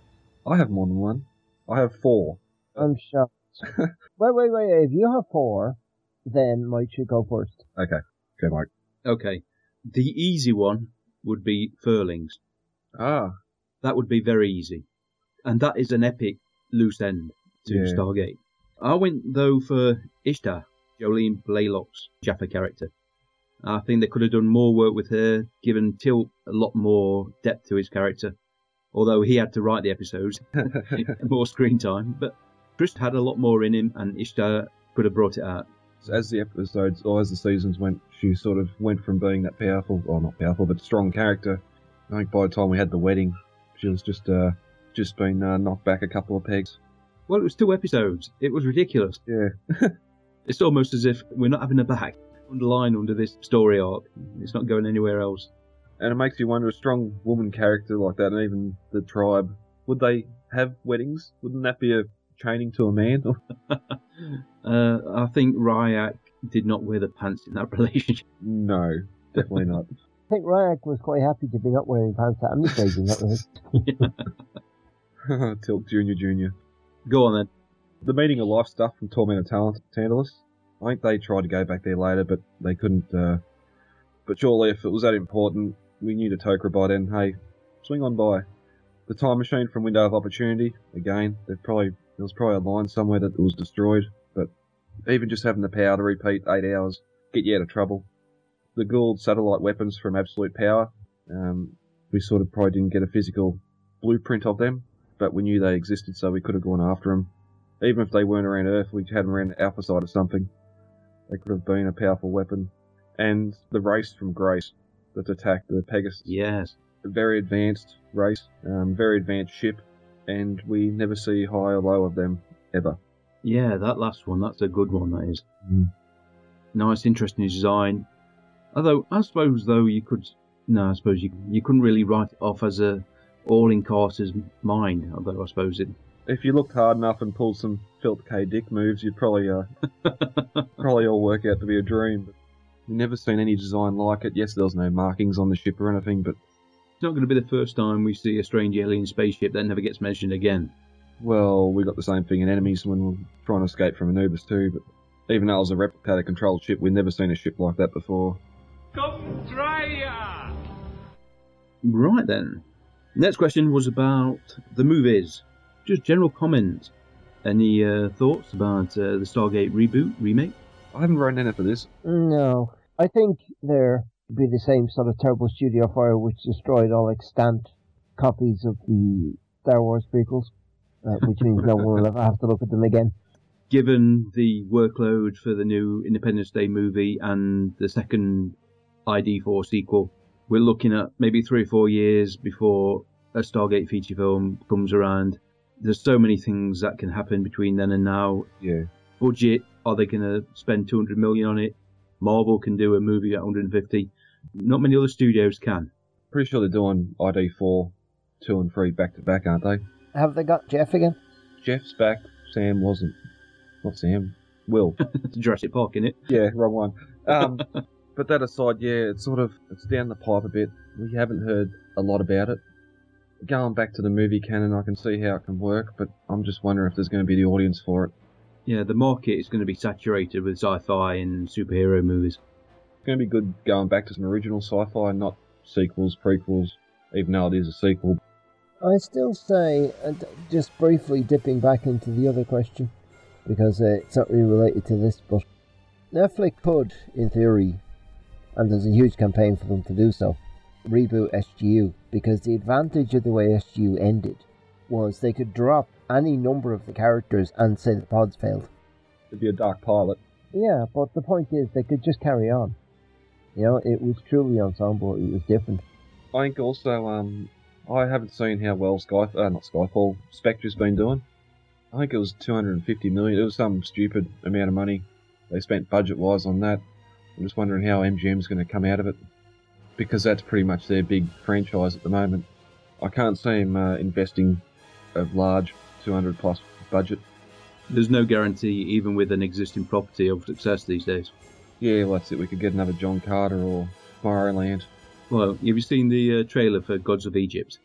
I have more than one. I have four. I'm shocked. wait, wait, wait. If you have four, then Mike should go first. Okay. Okay, Mike. Okay. The easy one would be Furlings. Ah. That would be very easy. And that is an epic loose end to Yeah. Stargate. I went, though, for Ishtar, Jolene Blaylock's Jaffa character. I think they could have done more work with her, given Tilt a lot more depth to his character. Although he had to write the episodes, more screen time. But Chris had a lot more in him, and Ishtar could have brought it out. As the episodes, or as the seasons went, she sort of went from being that powerful, or not powerful, but strong character. I think by the time we had the wedding, she was just uh, just been uh, knocked back a couple of pegs. Well, it was two episodes. It was ridiculous. Yeah. It's almost as if we're not having her back. Underline under this story arc. It's not going anywhere else. And it makes you wonder, a strong woman character like that, and even the tribe, would they have weddings? Wouldn't that be a training to a man? uh, I think Ryak did not wear the pants in that relationship. No, definitely not. I think Ryak was quite happy to be not wearing pants at any stage in that way. Tilt Junior Junior. Go on then. The Meaning of Life stuff from Tormentor Talent, Tantalus. I think they tried to go back there later, but they couldn't. Uh... But surely, if it was that important, we knew to Tok'ra by then. Hey, swing on by. The Time Machine from Window of Opportunity. Again, there probably there was probably a line somewhere that it was destroyed. But even just having the power to repeat eight hours get you out of trouble. The Gould satellite weapons from Absolute Power. Um, we sort of probably didn't get a physical blueprint of them, but we knew they existed, so we could have gone after them. Even if they weren't around Earth, we had them around the Alpha side or something. They could have been a powerful weapon. And the race from Grace that attacked the Pegasus. Yes. A very advanced race, um, very advanced ship, and we never see high or low of them, ever. Yeah, that last one, that's a good one, that is. Mm. Nice, interesting design. Although, I suppose, though, you could... No, I suppose you you couldn't really write it off as a all in Carter's mind, although I suppose it... If you looked hard enough and pulled some Philip K. Dick moves, you'd probably uh, probably all work out to be a dream. We've never seen any design like it. Yes, there was no markings on the ship or anything, but... It's not going to be the first time we see a strange alien spaceship that never gets mentioned again. Well, we got the same thing in Enemies when we were trying to escape from Anubis too, but even though it was a replicator-controlled ship, we'd never seen a ship like that before. Come try ya! Right then. Next question was about the movies. Just general comments. Any uh, thoughts about uh, the Stargate reboot, remake? I haven't written in it for this. No. I think there would be the same sort of terrible studio fire which destroyed all extant copies of the Star Wars prequels, uh, which means no one will ever have to look at them again. Given the workload for the new Independence Day movie and the second I D four sequel, we're looking at maybe three or four years before a Stargate feature film comes around. There's so many things that can happen between then and now. Yeah. Budget, are they going to spend two hundred million on it? Marvel can do a movie at one hundred fifty. Not many other studios can. Pretty sure they're doing I D four, two and three back to back, aren't they? Have they got Jeff again? Jeff's back. Sam wasn't. Not Sam. Will. Jurassic Park, innit? Yeah, wrong one. Um, but that aside, yeah, it's sort of it's down the pipe a bit. We haven't heard a lot about it. Going back to the movie canon, I can see how it can work, but I'm just wondering if there's going to be the audience for it. Yeah, the market is going to be saturated with sci-fi and superhero movies. It's going to be good going back to some original sci-fi, not sequels, prequels, even though it is a sequel. I still say, and just briefly dipping back into the other question, because uh, it's not really related to this, but Netflix could, in theory, and there's a huge campaign for them to do so, reboot S G U, because the advantage of the way S G U ended was they could drop any number of the characters and say the pods failed. It'd be a dark pilot. Yeah, but the point is they could just carry on. You know, it was truly ensemble, it was different. I think also, um, I haven't seen how well Sky, uh, not Skyfall, Spectre's been doing. I think it was two hundred fifty million. It was some stupid amount of money they spent budget-wise on that. I'm just wondering how M G M's going to come out of it, because that's pretty much their big franchise at the moment. I can't see them uh, investing a large two hundred plus budget. There's no guarantee, even with an existing property, of success these days. Yeah, well, that's it. We could get another John Carter or Tomorrowland. Well, have you seen the uh, trailer for Gods of Egypt?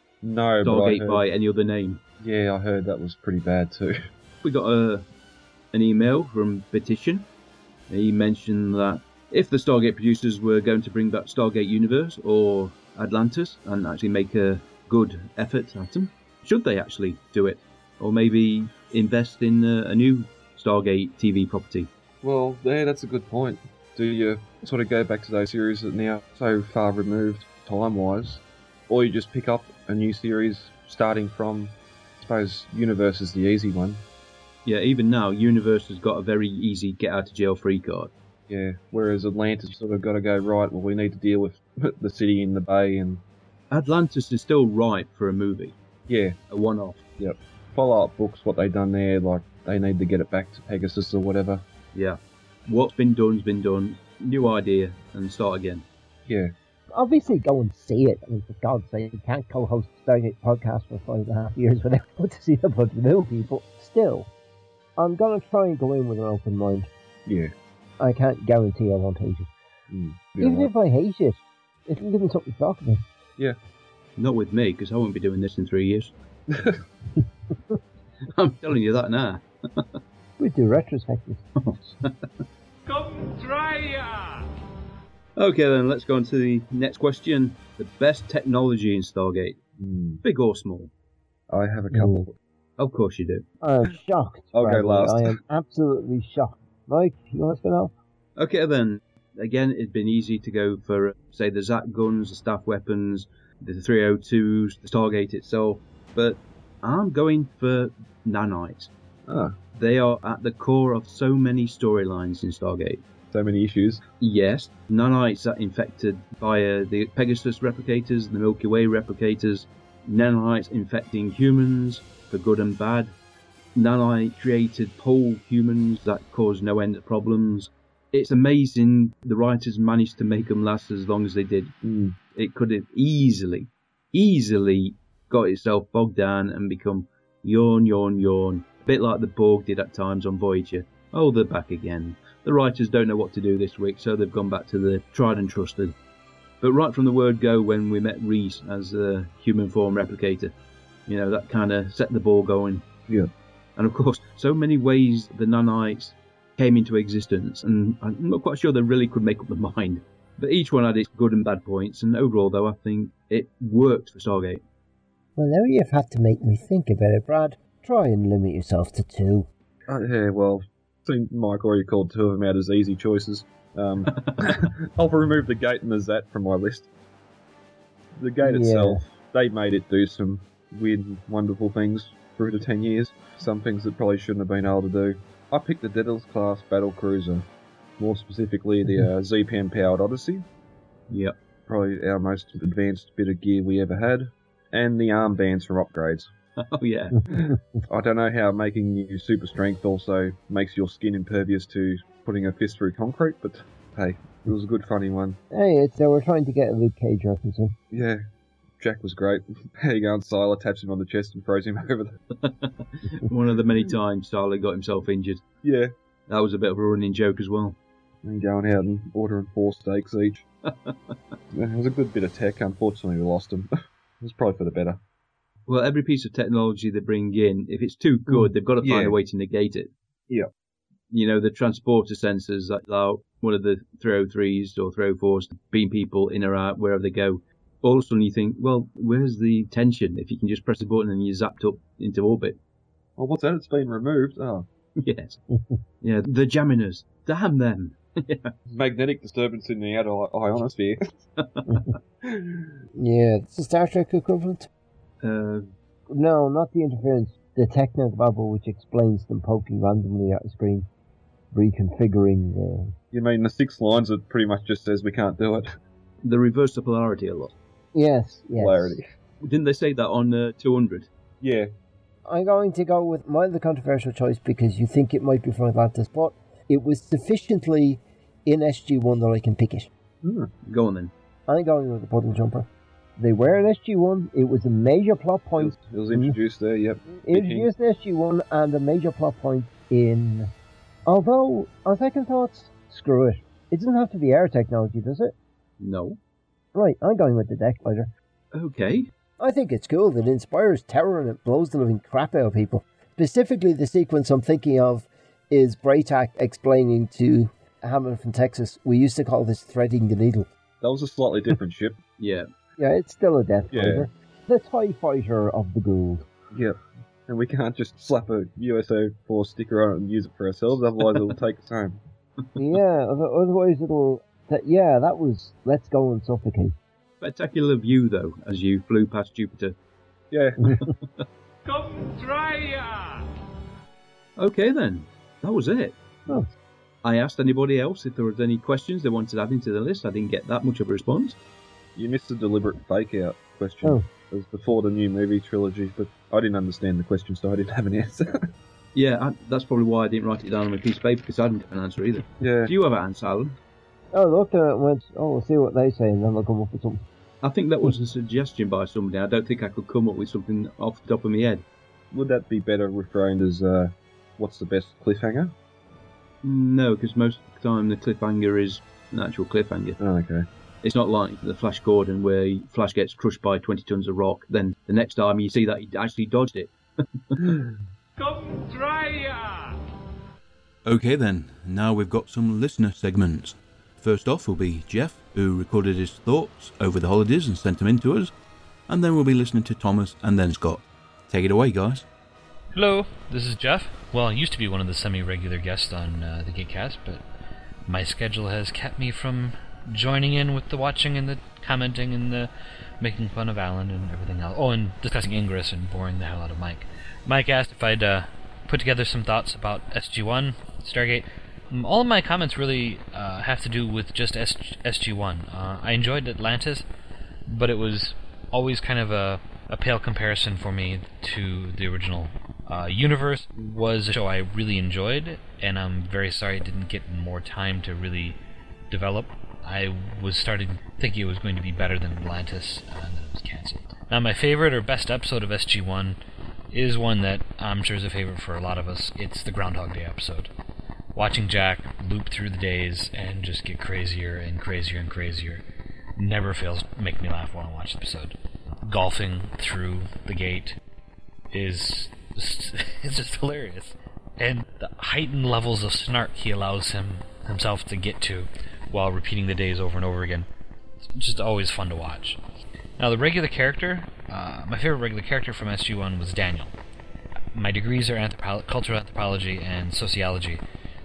No, but I Stargate heard, by any other name. Yeah, I heard that was pretty bad too. We got a, an email from Petition. He mentioned that if the Stargate producers were going to bring back Stargate Universe or Atlantis and actually make a good effort at them, should they actually do it? Or maybe invest in a, a new Stargate T V property? Well, yeah, that's a good point. Do you sort of go back to those series that are now so far removed time-wise, or you just pick up a new series starting from, I suppose, Universe is the easy one. Yeah, even now, Universe has got a very easy get-out-of-jail-free card. Yeah, whereas Atlantis sort of got to go, right, well, we need to deal with the city in the bay and... Atlantis is still ripe for a movie. Yeah. A one-off. Yep. Follow-up books, what they done there, like, they need to get it back to Pegasus or whatever. Yeah. What's been done's been done. New idea, and start again. Yeah. Obviously, go and see it. I mean, for God's sake, you can't co-host a Stargate podcast for five and a half years without going to see a bunch of new people. Still, I'm going to try and go in with an open mind. Yeah. I can't guarantee I won't hate it. Mm, Even right. if I hate it, it'll give me something to talk about. Yeah. Not with me, because I won't be doing this in three years. I'm telling you that now. We do retrospectives. Come try ya! Okay then, let's go on to the next question. The best technology in Stargate. Mm. Big or small? I have a couple. Mm. Of course you do. I'm shocked. I'll go Bradley. last. I am absolutely shocked. Mike, you want to spin off? Okay then, again, it'd been easy to go for, say, the Zat guns, the staff weapons, the three oh twos, the Stargate itself, but I'm going for nanites. Ah, They are at the core of so many storylines in Stargate. so many issues. Yes, nanites that infected via the Pegasus replicators, the Milky Way replicators, nanites infecting humans for good and bad, nanite created pole humans that cause no end of problems. It's amazing the writers managed to make them last as long as they did. Mm. It could have easily, easily got itself bogged down and become yawn, yawn, yawn. A bit like the Borg did at times on Voyager. Oh, they're back again. the writers don't know what to do this week, so they've gone back to the tried and trusted. But right from the word go, when we met Reese as a human form replicator, you know, that kind of set the ball going. Yeah. And of course, so many ways the nanites came into existence, and I'm not quite sure they really could make up their mind. But each one had its good and bad points, and overall, though, I think it worked for Stargate. Well, now you've had to make me think about it, Brad. Try and limit yourself to two. Uh, yeah, well, I think Mike already called two of them out as easy choices. Um, I'll remove the gate and the Zat from my list. The gate Yeah. itself, they made it do some weird, wonderful things through the ten years. Some things that probably shouldn't have been able to do. I picked the Daedalus class battle cruiser. More specifically, the uh, Z P M-powered Odyssey. Yep. Probably our most advanced bit of gear we ever had. And the armbands from upgrades. Oh, yeah. I don't know how making you super strength also makes your skin impervious to putting a fist through concrete, but hey, it was a good funny one. Hey, it's, uh, we're trying to get a Luke Cage reference in. Yeah, Jack was great. How you going, Sila taps him on the chest and throws him over the... One of the many times Starley got himself injured. Yeah. That was a bit of a running joke as well. And going out and ordering four steaks each. It was a good bit of tech. Unfortunately, we lost them. It was probably for the better. Well, every piece of technology they bring in, if it's too good, they've got to find Yeah. a way to negate it. Yeah. You know, the transporter sensors that allow one of the three oh threes or three oh fours to beam people in or out wherever they go. All of a sudden you think, well, where's the tension if you can just press a button and you're zapped up into orbit? Well, what's that? It's been removed. Oh. Yes. Yeah, the Jaminers. Damn them. Yeah. Magnetic disturbance in the outer ionosphere. Yeah, it's the Star Trek equivalent. Uh, No, not the interference. The technobabble which explains them poking randomly at the screen, reconfiguring the... You mean the six lines that pretty much just says we can't do it? the reverse the polarity a lot. Yes, yes. Polarity. Didn't they say that on uh, two hundred? Yeah. I'm going to go with mildly controversial choice because you think it might be from Atlantis, but it was sufficiently in S G one that I can pick it. Hmm. Go on then. I'm going with the Puddle Jumper. They were in S G one, it was a major plot It point. was, it was introduced there, yep. Introduced in S G one and a major plot point in... Although, on second thoughts, screw it. It doesn't have to be air technology, does it? No. Right, I'm going with the deck fighter. Okay. I think it's cool that it inspires terror and it blows the living crap out of people. Specifically, the sequence I'm thinking of is Braytac explaining to Hammond from Texas, we used to call this threading the needle. That was a slightly different ship. Yeah. Yeah, it's still a death Yeah. fighter. The TIE fighter of the Gould. Yep. And we can't just slap a U S O four sticker on it and use it for ourselves, otherwise it'll take us home. Yeah, other- otherwise it'll... That, yeah, that was Let's Go and Suffocate. Spectacular view, though, as you flew past Jupiter. Yeah. Come try ya! Okay, then. That was it. Oh. I asked anybody else if there was any questions they wanted adding to the list. I didn't get that much of a response. You missed the deliberate fake-out question. Oh. It was before the new movie trilogy, but I didn't understand the question, so I didn't have an answer. Yeah, I, that's probably why I didn't write it down on a piece of paper, because I didn't have an answer either. Yeah. Do you have an answer, Alan? I looked at it and went, oh, we'll see what they say and then I'll come up with something. I think that was a suggestion by somebody. I don't think I could come up with something off the top of my head. Would that be better refrained as, uh, what's the best cliffhanger? No, because most of the time the cliffhanger is an actual cliffhanger. Oh, okay. It's not like the Flash Gordon where Flash gets crushed by twenty tons of rock, then the next time you see that he actually dodged it. Come try ya! Okay then, now we've got some listener segments. First off will be Jeff, who recorded his thoughts over the holidays and sent them in to us. And then we'll be listening to Thomas and then Scott. Take it away, guys. Hello, this is Jeff. Well, I used to be one of the semi-regular guests on uh, the Geekcast, but my schedule has kept me from joining in with the watching and the commenting and the making fun of Alan and everything else. Oh, and discussing Ingress and boring the hell out of Mike. Mike asked if I'd uh, put together some thoughts about S G one, Stargate. Um, all of my comments really uh, have to do with just S- SG1. Uh, I enjoyed Atlantis, but it was always kind of a, a pale comparison for me to the original. Uh, Universe was a show I really enjoyed, and I'm very sorry it didn't get more time to really develop. I was starting thinking it was going to be better than Atlantis, uh, and then it was cancelled. Now, my favorite or best episode of S G one is one that I'm sure is a favorite for a lot of us. It's the Groundhog Day episode. watching Jack loop through the days and just get crazier and crazier and crazier never fails to make me laugh while I watch the episode. Golfing through the gate is just, it's just hilarious. And the heightened levels of snark he allows him himself to get to while repeating the days over and over again. It's just always fun to watch. Now, the regular character, uh, my favorite regular character from S G one was Daniel. My degrees are anthropo- cultural anthropology and sociology,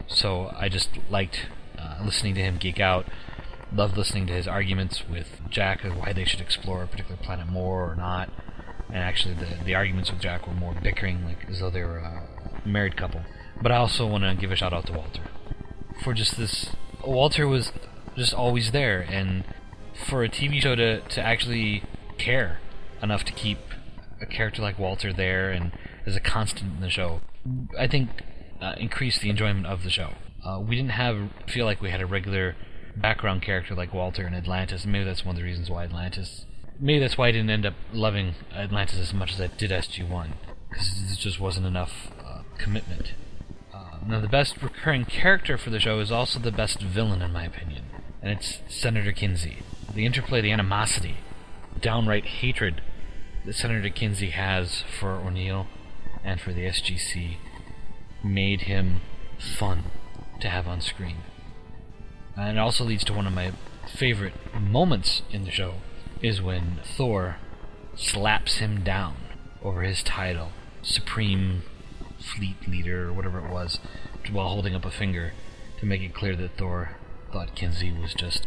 so I just liked uh, listening to him geek out. Loved listening to his arguments with Jack and why they should explore a particular planet more or not. And actually, the the arguments with Jack were more bickering, like as though they were a married couple. But I also want to give a shout out to Walter for just this. Walter was just always there, and for a T V show to, to actually care enough to keep a character like Walter there and as a constant in the show, I think uh, increased the enjoyment of the show. Uh, we didn't have feel like we had a regular background character like Walter in Atlantis, and maybe that's one of the reasons why Atlantis. Maybe that's why I didn't end up loving Atlantis as much as I did S G one, because there just wasn't enough uh, commitment. Uh, now, the best recurring character for the show is also the best villain, in my opinion, and it's Senator Kinsey. The interplay, the animosity, downright hatred that Senator Kinsey has for O'Neill and for the S G C made him fun to have on screen. And it also leads to one of my favorite moments in the show, is when Thor slaps him down over his title, Supreme Fleet Leader, or whatever it was, while holding up a finger to make it clear that Thor thought Kinsey was just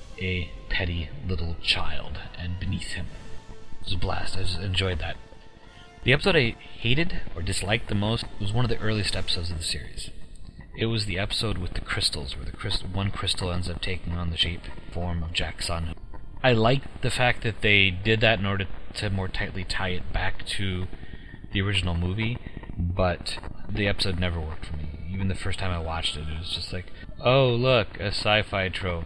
a petty little child and beneath him. It was a blast. I just enjoyed that. The episode I hated or disliked the most was one of the earliest episodes of the series. It was the episode with the crystals, where the crystal, one crystal ends up taking on the shape form of Jack's son. I liked the fact that they did that in order to more tightly tie it back to the original movie, but the episode never worked for me. Even the first time I watched it, it was just like, oh, look, a sci-fi trope.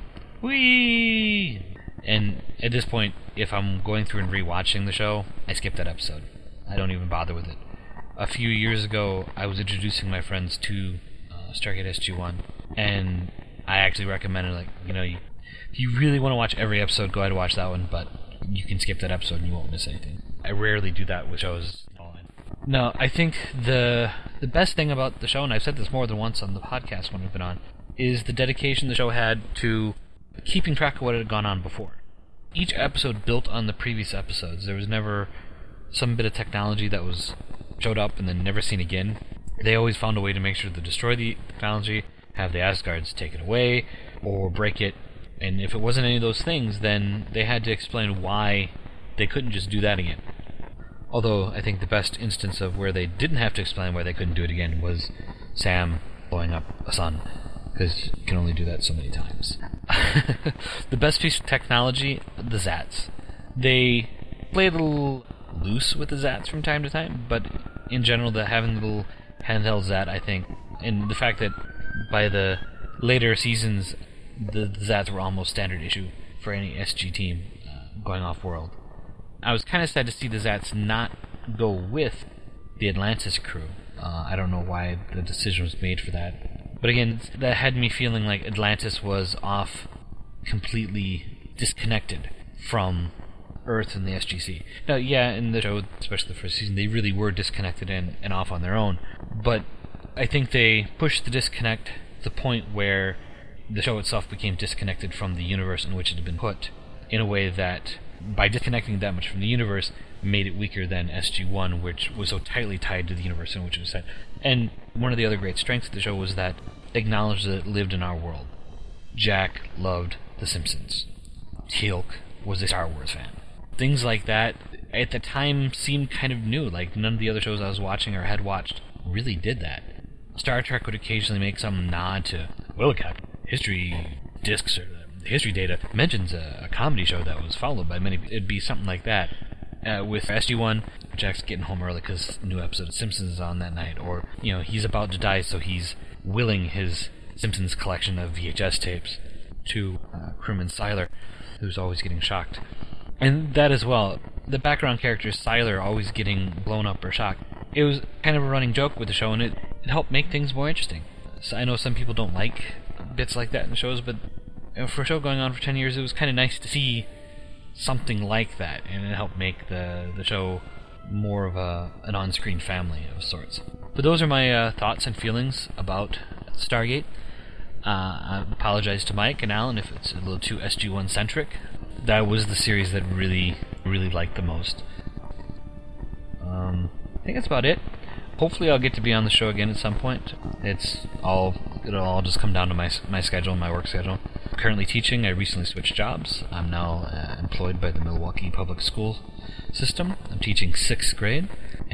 Whee! And at this point, if I'm going through and rewatching the show, I skip that episode. I don't even bother with it. A few years ago, I was introducing my friends to uh, Stargate S G one, and I actually recommended, like, you know, you, if you really want to watch every episode, go ahead and watch that one, but you can skip that episode and you won't miss anything. I rarely do that with shows. No, I think the the best thing about the show, and I've said this more than once on the podcast when we've been on, is the dedication the show had to keeping track of what had gone on before. Each episode built on the previous episodes. There was never some bit of technology that was showed up and then never seen again. They always found a way to make sure to destroy the technology, have the Asgards take it away, or break it. And if it wasn't any of those things, then they had to explain why they couldn't just do that again. Although, I think the best instance of where they didn't have to explain why they couldn't do it again was Sam blowing up a sun, because you can only do that so many times. The best piece of technology, the Zats. They play a little loose with the Zats from time to time, but in general, the having the little handheld Zat, I think, and the fact that by the later seasons, the, the Zats were almost standard issue for any S G team uh, going off-world. I was kind of sad to see the Zats not go with the Atlantis crew. Uh, I don't know why the decision was made for that. But again, that had me feeling like Atlantis was off, completely disconnected from Earth and the S G C. Now, yeah, in the show, especially the first season, they really were disconnected and, and off on their own. But I think they pushed the disconnect to the point where the show itself became disconnected from the universe in which it had been put, in a way that, by disconnecting that much from the universe, made it weaker than S G one, which was so tightly tied to the universe in which it was set. And one of the other great strengths of the show was that it acknowledged that it lived in our world. Jack loved The Simpsons. Teal'c was a Star Wars fan. Things like that, at the time, seemed kind of new. Like, none of the other shows I was watching or had watched really did that. Star Trek would occasionally make some nod to, well, Cap, history discs or the history data mentions a, a comedy show that was followed by many. It'd be something like that. Uh, with S G one, Jack's getting home early because a new episode of Simpsons is on that night, or, you know, he's about to die, so he's willing his Simpsons collection of V H S tapes to uh, crewman Sylar, who's always getting shocked. And that as well, the background character Sylar always getting blown up or shocked. It was kind of a running joke with the show, and it, it helped make things more interesting. So I know some people don't like bits like that in shows, but you know, for a show going on for ten years, it was kind of nice to see something like that, and it helped make the, the show more of a an on-screen family of sorts. But those are my uh, thoughts and feelings about Stargate. Uh, I apologize to Mike and Alan if it's a little too S G one centric. That was the series that really, really liked the most. Um, I think that's about it. Hopefully I'll get to be on the show again at some point. It's all, it'll all just come down to my my schedule, my work schedule. I'm currently teaching. I recently switched jobs. I'm now uh, employed by the Milwaukee Public School System. I'm teaching sixth grade,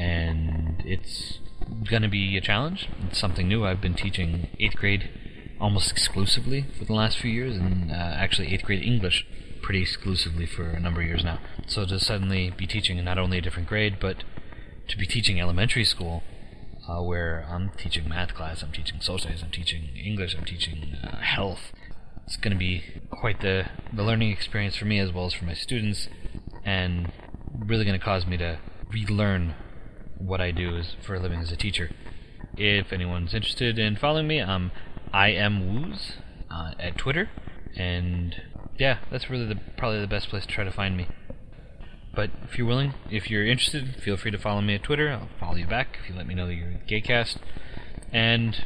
and it's going to be a challenge. It's something new. I've been teaching eighth grade almost exclusively for the last few years, and uh, actually eighth grade English pretty exclusively for a number of years now. So to suddenly be teaching not only a different grade, but to be teaching elementary school, uh, where I'm teaching math class, I'm teaching social studies, I'm teaching English, I'm teaching uh, health. It's going to be quite the, the learning experience for me as well as for my students, and really going to cause me to relearn what I do as, for a living as a teacher. If anyone's interested in following me, I'm I am Wooz uh, at Twitter, and yeah, that's really the, probably the best place to try to find me. But if you're willing, if you're interested, feel free to follow me at Twitter. I'll follow you back if you let me know that you're Gaycast. And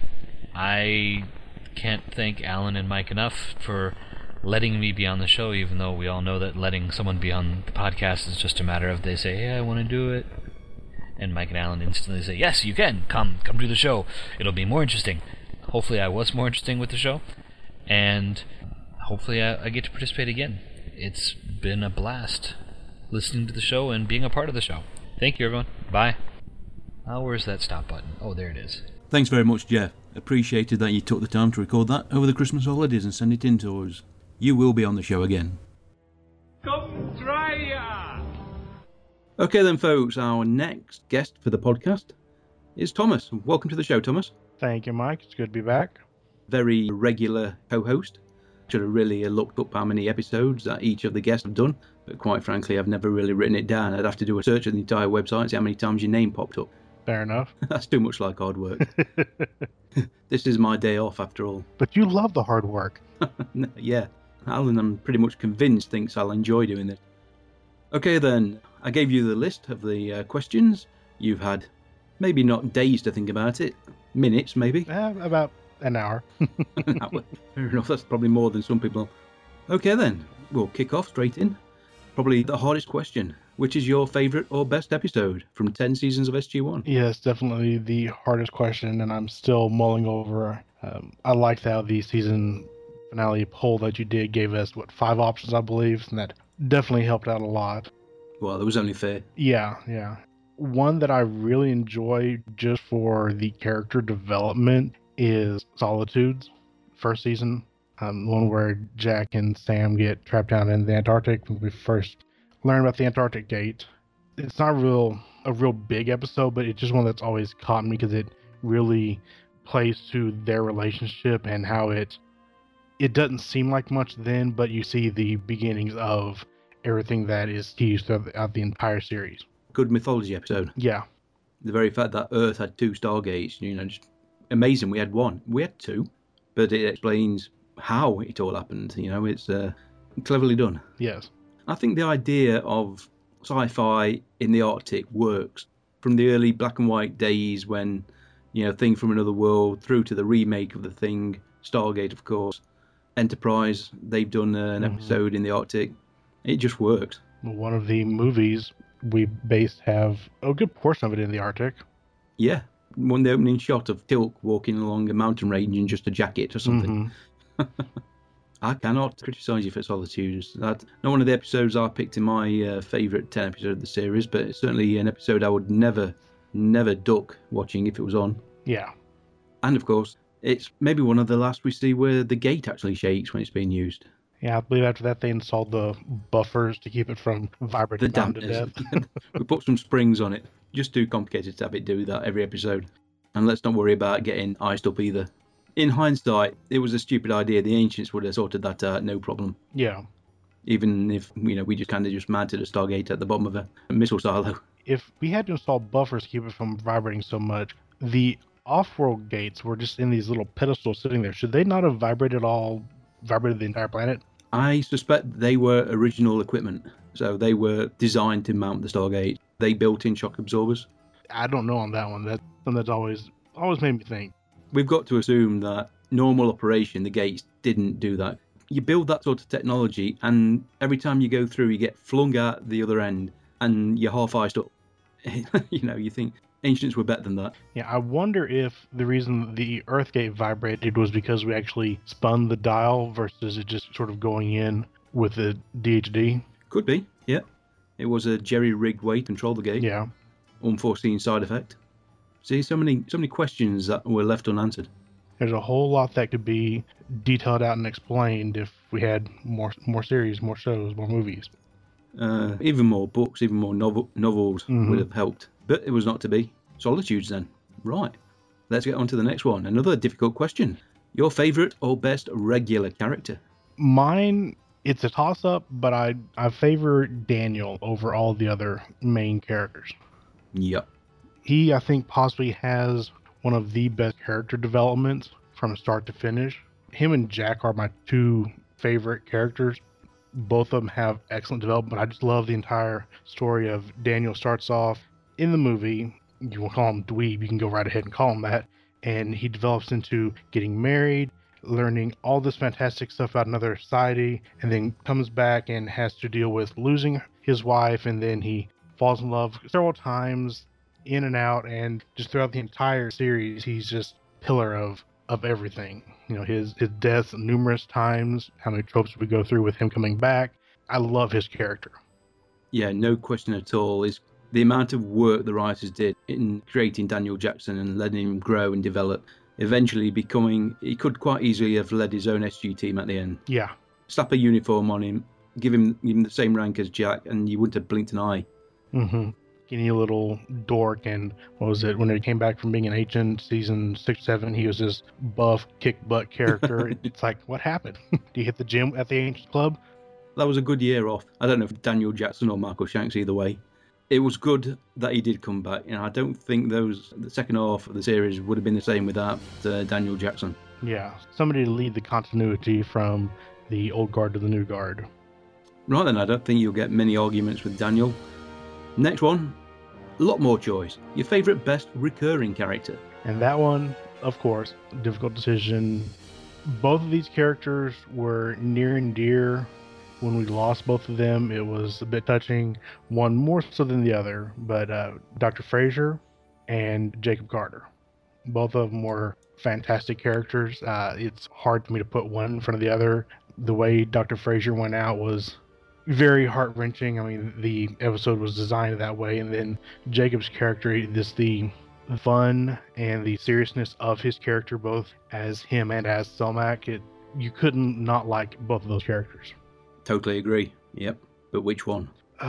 I can't thank Alan and Mike enough for letting me be on the show, even though we all know that letting someone be on the podcast is just a matter of they say, hey, I want to do it. And Mike and Alan instantly say, yes, you can. Come, come do the show. It'll be more interesting. Hopefully I was more interesting with the show. And hopefully I, I get to participate again. It's been a blast listening to the show and being a part of the show. Thank you, everyone. Bye. Oh, where's that stop button? Oh, there it is. Thanks very much, Jeff. Appreciated that you took the time to record that over the Christmas holidays and send it in to us. You will be on the show again. Come try ya! Okay then, folks, our next guest for the podcast is Thomas. Welcome to the show, Thomas. Thank you, Mike. It's good to be back. Very regular co-host. Should have really looked up how many episodes that each of the guests have done, but quite frankly, I've never really written it down. I'd have to do a search of the entire website and see how many times your name popped up. Fair enough. That's too much like hard work. This is my day off, after all. But you love the hard work. Yeah. Alan, I'm pretty much convinced, thinks I'll enjoy doing this. Okay, then. I gave you the list of the uh, questions. You've had maybe not days to think about it. Minutes, maybe. Eh, about an hour. An hour. Fair enough. That's probably more than some people. Okay, then. We'll kick off straight in. Probably the hardest question. Which is your favourite or best episode from ten seasons of S G one? Yes, definitely the hardest question, and I'm still mulling over. Um, I liked how the season finale poll that you did gave us, what, five options, I believe, and that definitely helped out a lot. Well, that was only fair. Yeah, yeah. One that I really enjoy just for the character development is Solitudes, first season. Um, one where Jack and Sam get trapped down in the Antarctic when we first learn about the Antarctic Gate. It's not real a real big episode, but it's just one that's always caught me because it really plays to their relationship and how it it doesn't seem like much then, but you see the beginnings of everything that is teased throughout the entire series. Good mythology episode. Yeah. The very fact that Earth had two Stargates, you know, just amazing. We had one. We had two, but it explains how it all happened. You know, it's uh, cleverly done. Yes. I think the idea of sci-fi in the Arctic works from the early black and white days when, you know, Thing from Another World through to the remake of The Thing, Stargate, of course, Enterprise, they've done uh, an mm-hmm. episode in the Arctic. It just works. One of the movies we based have a good portion of it in the Arctic. Yeah. One the opening shot of Tilk walking along a mountain range in just a jacket or something. Mm-hmm. I cannot criticise you for Solitudes. That's not one of the episodes I picked in my uh, favourite ten episode of the series, but it's certainly an episode I would never, never duck watching if it was on. Yeah. And of course, it's maybe one of the last we see where the gate actually shakes when it's being used. Yeah, I believe after that they installed the buffers to keep it from vibrating down to death. We put some springs on it. Just too complicated to have it do that every episode. And let's not worry about getting iced up either. In hindsight, it was a stupid idea. The ancients would have sorted that out, no problem. Yeah. Even if, you know, we just kind of just mounted a Stargate at the bottom of a missile silo. If we had to install buffers to keep it from vibrating so much, the off-world gates were just in these little pedestals sitting there. Should they not have vibrated all, vibrated the entire planet? I suspect they were original equipment, so they were designed to mount the Stargate. They built in shock absorbers. I don't know on that one. That's something that's always always made me think. We've got to assume that normal operation, the gates didn't do that. You build that sort of technology, and every time you go through, you get flung out the other end, and you're half iced up. You know, you think ancients were better than that. Yeah, I wonder if the reason the Earthgate vibrated was because we actually spun the dial versus it just sort of going in with the D H D. Could be, yeah. It was a jerry-rigged way to control the gate. Yeah. Unforeseen side effect. See, so many, so many questions that were left unanswered. There's a whole lot that could be detailed out and explained if we had more more series, more shows, more movies. Uh, even more books, even more novel, novels mm-hmm. would have helped. But it was not to be. Solitudes then. Right. Let's get on to the next one. Another difficult question. Your favourite or best regular character? Mine, it's a toss-up, but I, I favor Daniel over all the other main characters. Yep. He, I think, possibly has one of the best character developments from start to finish. Him and Jack are my two favorite characters. Both of them have excellent development. I just love the entire story of Daniel. Starts off in the movie, you will call him dweeb, you can go right ahead and call him that, and he develops into getting married, learning all this fantastic stuff about another society, and then comes back and has to deal with losing his wife, and then he falls in love several times, in and out, and just throughout the entire series, he's just pillar of of everything. You know, his his deaths numerous times, how many tropes we go through with him coming back. I love his character. Yeah, no question at all. Is the amount of work the writers did in creating Daniel Jackson and letting him grow and develop, eventually becoming, he could quite easily have led his own S G team at the end. Yeah. Slap a uniform on him, give him, give him the same rank as Jack, and you wouldn't have blinked an eye. Mm-hmm. Skinny little dork, and what was it, when he came back from being an agent, season six, seven, he was this buff, kick-butt character. It's like, what happened? Did he hit the gym at the Ancient Club? That was a good year off. I don't know if Daniel Jackson or Michael Shanks, either way. It was good that he did come back. You know, I don't think those the second half of the series would have been the same without uh, Daniel Jackson. Yeah, somebody to lead the continuity from the old guard to the new guard. Right then, I don't think you'll get many arguments with Daniel. Next one, a lot more choice. Your favourite best recurring character? And that one, of course, difficult decision. Both of these characters were near and dear. When we lost both of them, it was a bit touching, one more so than the other, but uh, Doctor Frasier and Jacob Carter. Both of them were fantastic characters. Uh, it's hard for me to put one in front of the other. The way Doctor Frasier went out was very heart-wrenching. I mean, the episode was designed that way, and then Jacob's character, this the fun and the seriousness of his character, both as him and as Selmac, it, you couldn't not like both of those characters. Totally agree. Yep. But which one?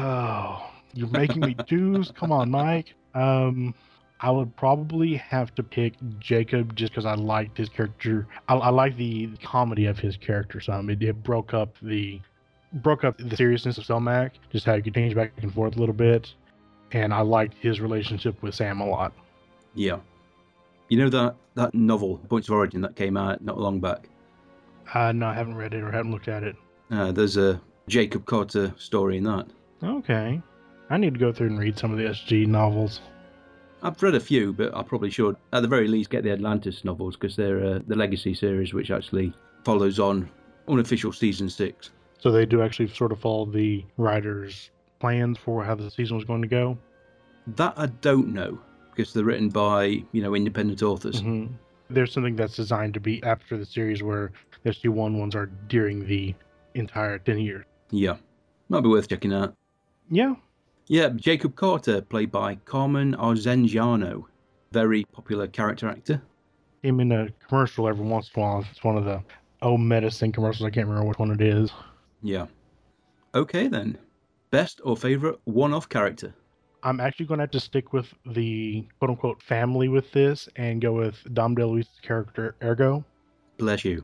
Oh, you're making me choose. Come on, Mike. Um, I would probably have to pick Jacob just because I liked his character. I, I like the comedy of his character some. It, it broke up the broke up the seriousness of Selmac, just how he could change back and forth a little bit. And I liked his relationship with Sam a lot. Yeah. You know that, that novel, Points of Origin, that came out not long back? Uh, no, I haven't read it or haven't looked at it. Uh, there's a Jacob Carter story in that. Okay. I need to go through and read some of the S G novels. I've read a few, but I probably should, at the very least, get the Atlantis novels, because they're uh, the Legacy series, which actually follows on unofficial season six. So they do actually sort of follow the writers' plans for how the season was going to go? That I don't know, because they're written by, you know, independent authors. Mm-hmm. There's something that's designed to be after the series where the S G one ones are during the entire ten years. Yeah. Might be worth checking out. Yeah. Yeah, Jacob Carter, played by Carmen Arzengiano. Very popular character actor. Him in a commercial every once in a while. It's one of the old medicine commercials. I can't remember which one it is. Yeah. Okay, then. Best or favourite one-off character? I'm actually going to have to stick with the quote-unquote family with this and go with Dom DeLuise's character, Ergo. Bless you.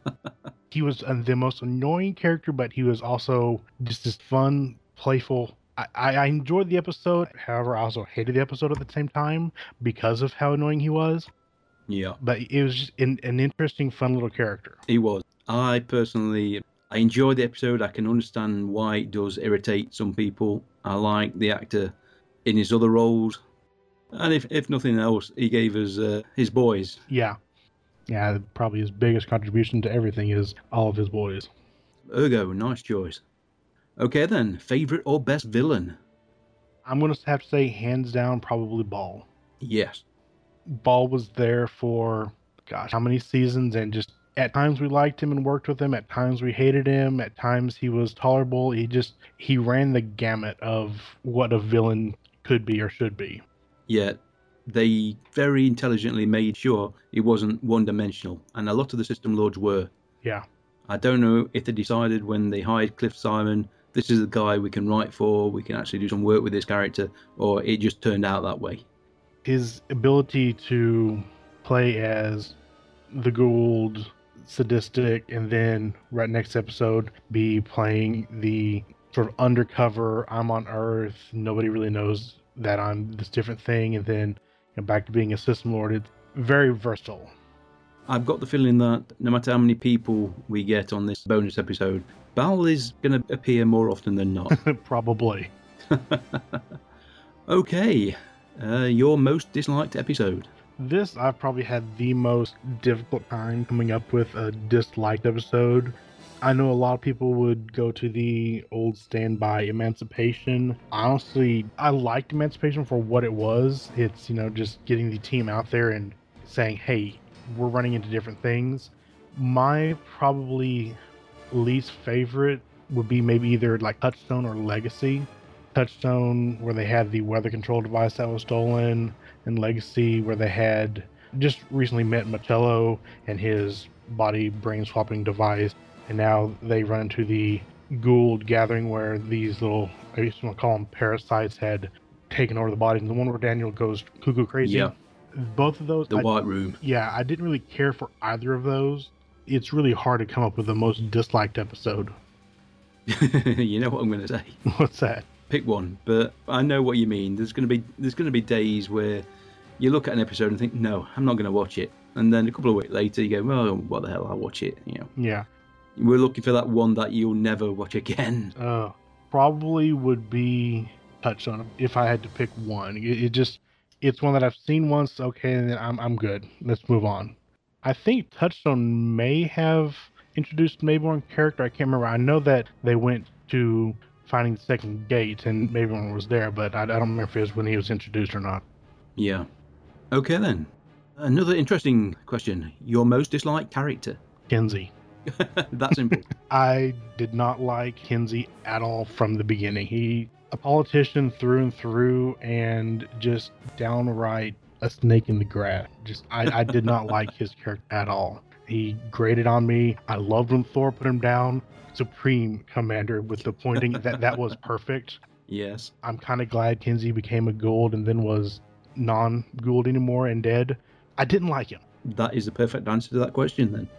He was the most annoying character, but he was also just this fun, playful. I, I enjoyed the episode. However, I also hated the episode at the same time because of how annoying he was. Yeah. But it was just an, an interesting, fun little character. He was. I personally, I enjoyed the episode. I can understand why it does irritate some people. I like the actor in his other roles. And if, if nothing else, he gave us uh, his boys. Yeah. Yeah, probably his biggest contribution to everything is all of his boys. Ergo, nice choice. Okay then, favourite or best villain? I'm going to have to say, hands down, probably Ball. Yes. Ball was there for, gosh, how many seasons? And just at times we liked him and worked with him. At times we hated him. At times he was tolerable. He just, he ran the gamut of what a villain could be or should be. Yet they very intelligently made sure it wasn't one-dimensional, and a lot of the System Lords were. Yeah. I don't know if they decided when they hired Cliff Simon, this is the guy we can write for, we can actually do some work with this character, or it just turned out that way. His ability to play as the Gould, sadistic, and then right next episode be playing the sort of undercover, I'm on Earth, nobody really knows that I'm this different thing, and then you know, back to being a System Lord. It's very versatile. I've got the feeling that no matter how many people we get on this bonus episode, Bal is going to appear more often than not. Probably. Okay, uh, your most disliked episode? This, I've probably had the most difficult time coming up with a disliked episode. I know a lot of people would go to the old standby Emancipation. Honestly, I liked Emancipation for what it was. It's, you know, just getting the team out there and saying, hey, we're running into different things. My probably least favorite would be maybe either like Touchstone or Legacy. Touchstone, where they had the weather control device that was stolen, and Legacy, where they had just recently met Machello and his body brain swapping device. And now they run into the Gould gathering where these little, I used to call them parasites, had taken over the bodies. And the one where Daniel goes cuckoo crazy. Yeah. Both of those. The I, White Room. Yeah, I didn't really care for either of those. It's really hard to come up with the most disliked episode. You know what I'm going to say? What's that? Pick one, but I know what you mean. There's going to be there's going to be days where you look at an episode and think, no, I'm not going to watch it. And then a couple of weeks later, you go, well, what the hell, I'll watch it. You know. Yeah. We're looking for that one that you'll never watch again. Uh, probably would be Touchstone if I had to pick one. It, it just, it's one that I've seen once. Okay, and then I'm I'm good. Let's move on. I think Touchstone may have introduced Mayborn character. I can't remember. I know that they went to finding the second gate and Mayborn was there, but I, I don't remember if it was when he was introduced or not. Yeah. Okay then. Another interesting question. Your most disliked character? Kinsey. That simple. I did not like Kinsey at all from the beginning. He a politician through and through, and just downright a snake in the grass. Just I, I did not like his character at all. He grated on me. I loved when Thor put him down. Supreme Commander with the pointing. that that was perfect. Yes. I'm kind of glad Kinsey became a Gould and then was non-Gould anymore and dead. I didn't like him. That is the perfect answer to that question then.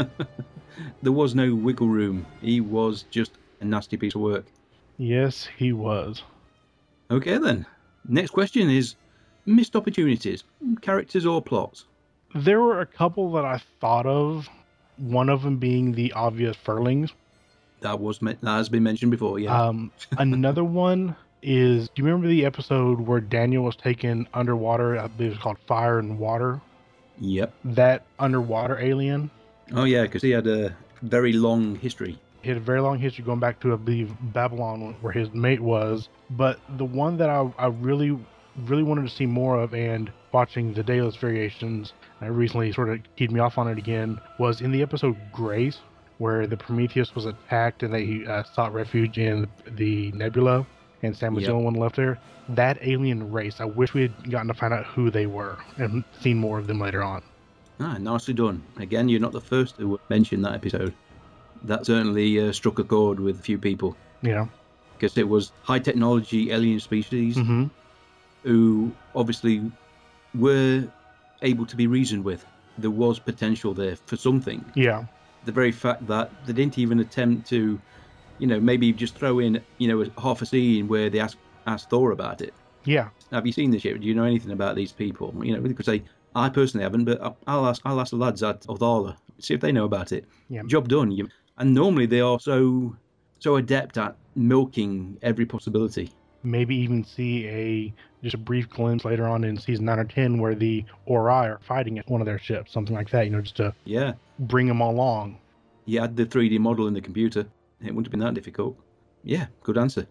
There was no wiggle room. He was just a nasty piece of work. Yes, he was. Okay then. Next question is missed opportunities, characters or plots? There were a couple that I thought of, one of them being the obvious Furlings. That was that has been mentioned before, yeah. Um, another one is, do you remember the episode where Daniel was taken underwater? I believe it was called Fire and Water. Yep. That underwater alien. Oh yeah, because he had a very long history. He had a very long history going back to, I believe, Babylon, where his mate was. But the one that I, I really, really wanted to see more of, and watching the Daedalus variations, I recently sort of keyed me off on it again, was in the episode Grace, where the Prometheus was attacked and they uh, sought refuge in the Nebula, and Sam was Yep. the only one left there. That alien race, I wish we had gotten to find out who they were and seen more of them later on. Ah, nicely done. Again, you're not the first to mention that episode. That certainly uh, struck a chord with a few people. Yeah. Because it was high technology alien species Mm-hmm. who obviously were able to be reasoned with. There was potential there for something. Yeah. The very fact that they didn't even attempt to You know, maybe just throw in, you know, half a scene where they ask, ask Thor about it. Yeah. Have you seen this yet? Do you know anything about these people? You know, they could say, I personally haven't, but I'll ask I'll ask the lads at Othala, see if they know about it. Yeah. Job done. You, and normally they are so so adept at milking every possibility. Maybe even see a just a brief glimpse later on in season nine or ten where the Ori are fighting at one of their ships, something like that. You know, just to yeah bring them along. You had the three D model in the computer. It wouldn't have been that difficult. Yeah, good answer.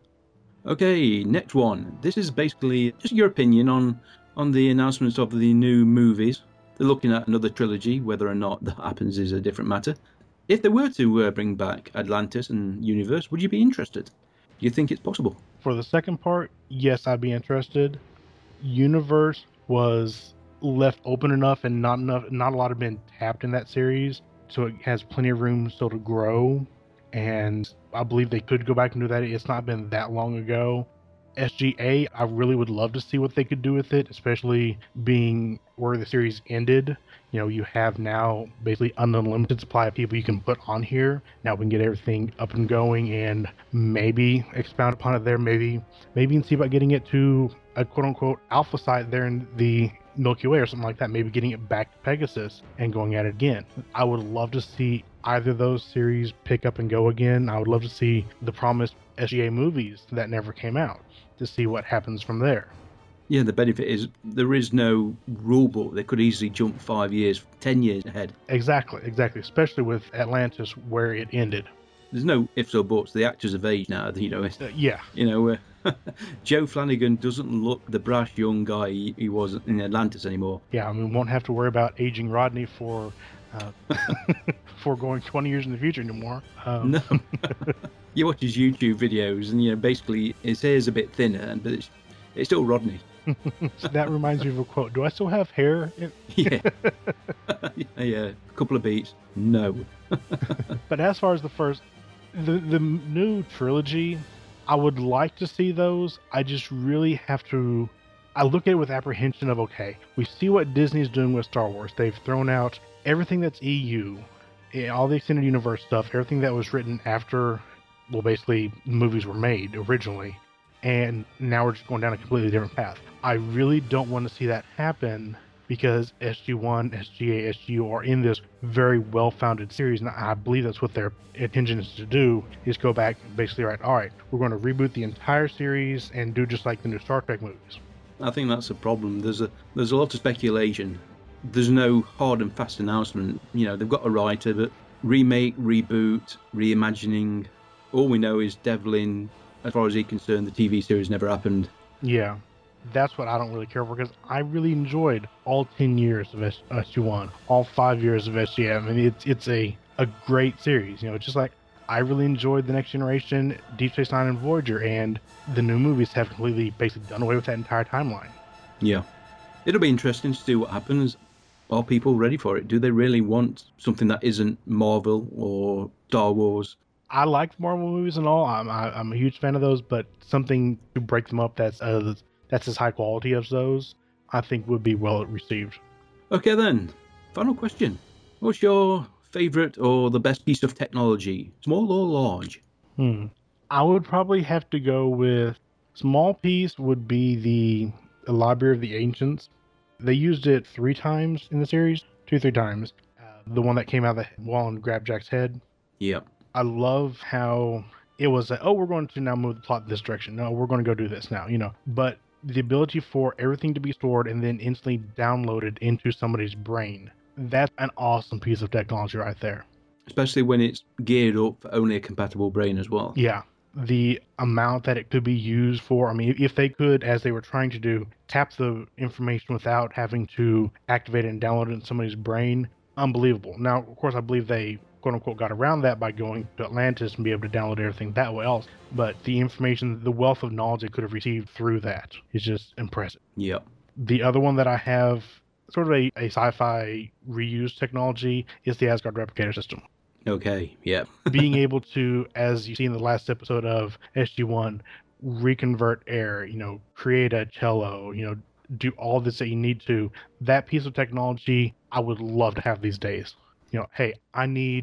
Okay, next one. This is basically just your opinion on on the announcements of the new movies. They're looking at another trilogy. Whether or not that happens is a different matter. If they were to uh, bring back Atlantis and Universe, would you be interested? Do you think it's possible? For the second part, yes, I'd be interested. Universe was left open enough and not enough, not a lot have been tapped in that series, so it has plenty of room still to grow. And I believe they could go back and do that. It's not been that long ago. S G A, I really would love to see what they could do with it, especially being where the series ended. You know, you have now basically an unlimited supply of people you can put on here. Now we can get everything up and going and maybe expound upon it there. Maybe, maybe even see about getting it to a quote-unquote alpha site there in the Milky Way or something like that. Maybe getting it back to Pegasus and going at it again. I would love to see either of those series pick up and go again. I would love to see the promised S G A movies that never came out, to see what happens from there. Yeah, the benefit is there is no rule book. They could easily jump five years, ten years ahead. Exactly, exactly. Especially with Atlantis where it ended. There's no ifs or buts. The actors of age now. You know. Uh, yeah. You know, uh, Joe Flanagan doesn't look the brash young guy he, he was in Atlantis anymore. Yeah, I mean, we won't have to worry about aging Rodney for uh, for going twenty years in the future anymore. Um, no. You watch his YouTube videos, and you know, basically his hair's a bit thinner, but it's it's still Rodney. So that reminds me of a quote. Do I still have hair? Yeah. Yeah, a couple of beats. No. But as far as the first, the the new trilogy, I would like to see those. I just really have to. I look at it with apprehension of, okay, we see what Disney's doing with Star Wars. They've thrown out everything that's E U, all the extended universe stuff, everything that was written after, well, basically movies were made originally. And now we're just going down a completely different path. I really don't want to see that happen because S G one, S G A, S G U are in this very well-founded series, and I believe that's what their intention is to do, is go back and basically, right, all right, we're going to reboot the entire series and do just like the new Star Trek movies. I think that's the problem. There's a there's a lot of speculation. There's no hard and fast announcement. You know, they've got a writer, but remake, reboot, reimagining, all we know is Devlin. As far as he's concerned, the T V series never happened. Yeah, that's what I don't really care for, because I really enjoyed all ten years of S G one, all five years of S G A. I mean, it's it's a, a great series. You know, it's just like I really enjoyed The Next Generation, Deep Space Nine, and Voyager, and the new movies have completely basically done away with that entire timeline. Yeah. It'll be interesting to see what happens. Are people ready for it? Do they really want something that isn't Marvel or Star Wars? I like Marvel movies and all. I'm I, I'm a huge fan of those, but something to break them up that's uh, that's as high quality as those, I think would be well received. Okay then, final question. What's your favourite or the best piece of technology, small or large? Hmm. I would probably have to go with small piece would be the, the Library of the Ancients. They used it three times in the series, two, three times. Uh, the one that came out of the wall and grabbed Jack's head. Yep. I love how it was like, oh, we're going to now move the plot this direction. No, we're going to go do this now, you know. But the ability for everything to be stored and then instantly downloaded into somebody's brain, that's an awesome piece of technology right there. Especially when it's geared up for only a compatible brain as well. Yeah. The amount that it could be used for, I mean, if they could, as they were trying to do, tap the information without having to activate it and download it in somebody's brain, unbelievable. Now, of course, I believe they quote-unquote got around that by going to Atlantis and be able to download everything that way else. But the information, the wealth of knowledge they could have received through that is just impressive. Yep. The other one that I have, sort of a, a sci-fi reuse technology, is the Asgard Replicator System. Okay, yeah. Being able to, as you see in the last episode of S G one, reconvert air, you know, create a cello, you know, do all this that you need to. That piece of technology, I would love to have these days. You know, hey, I need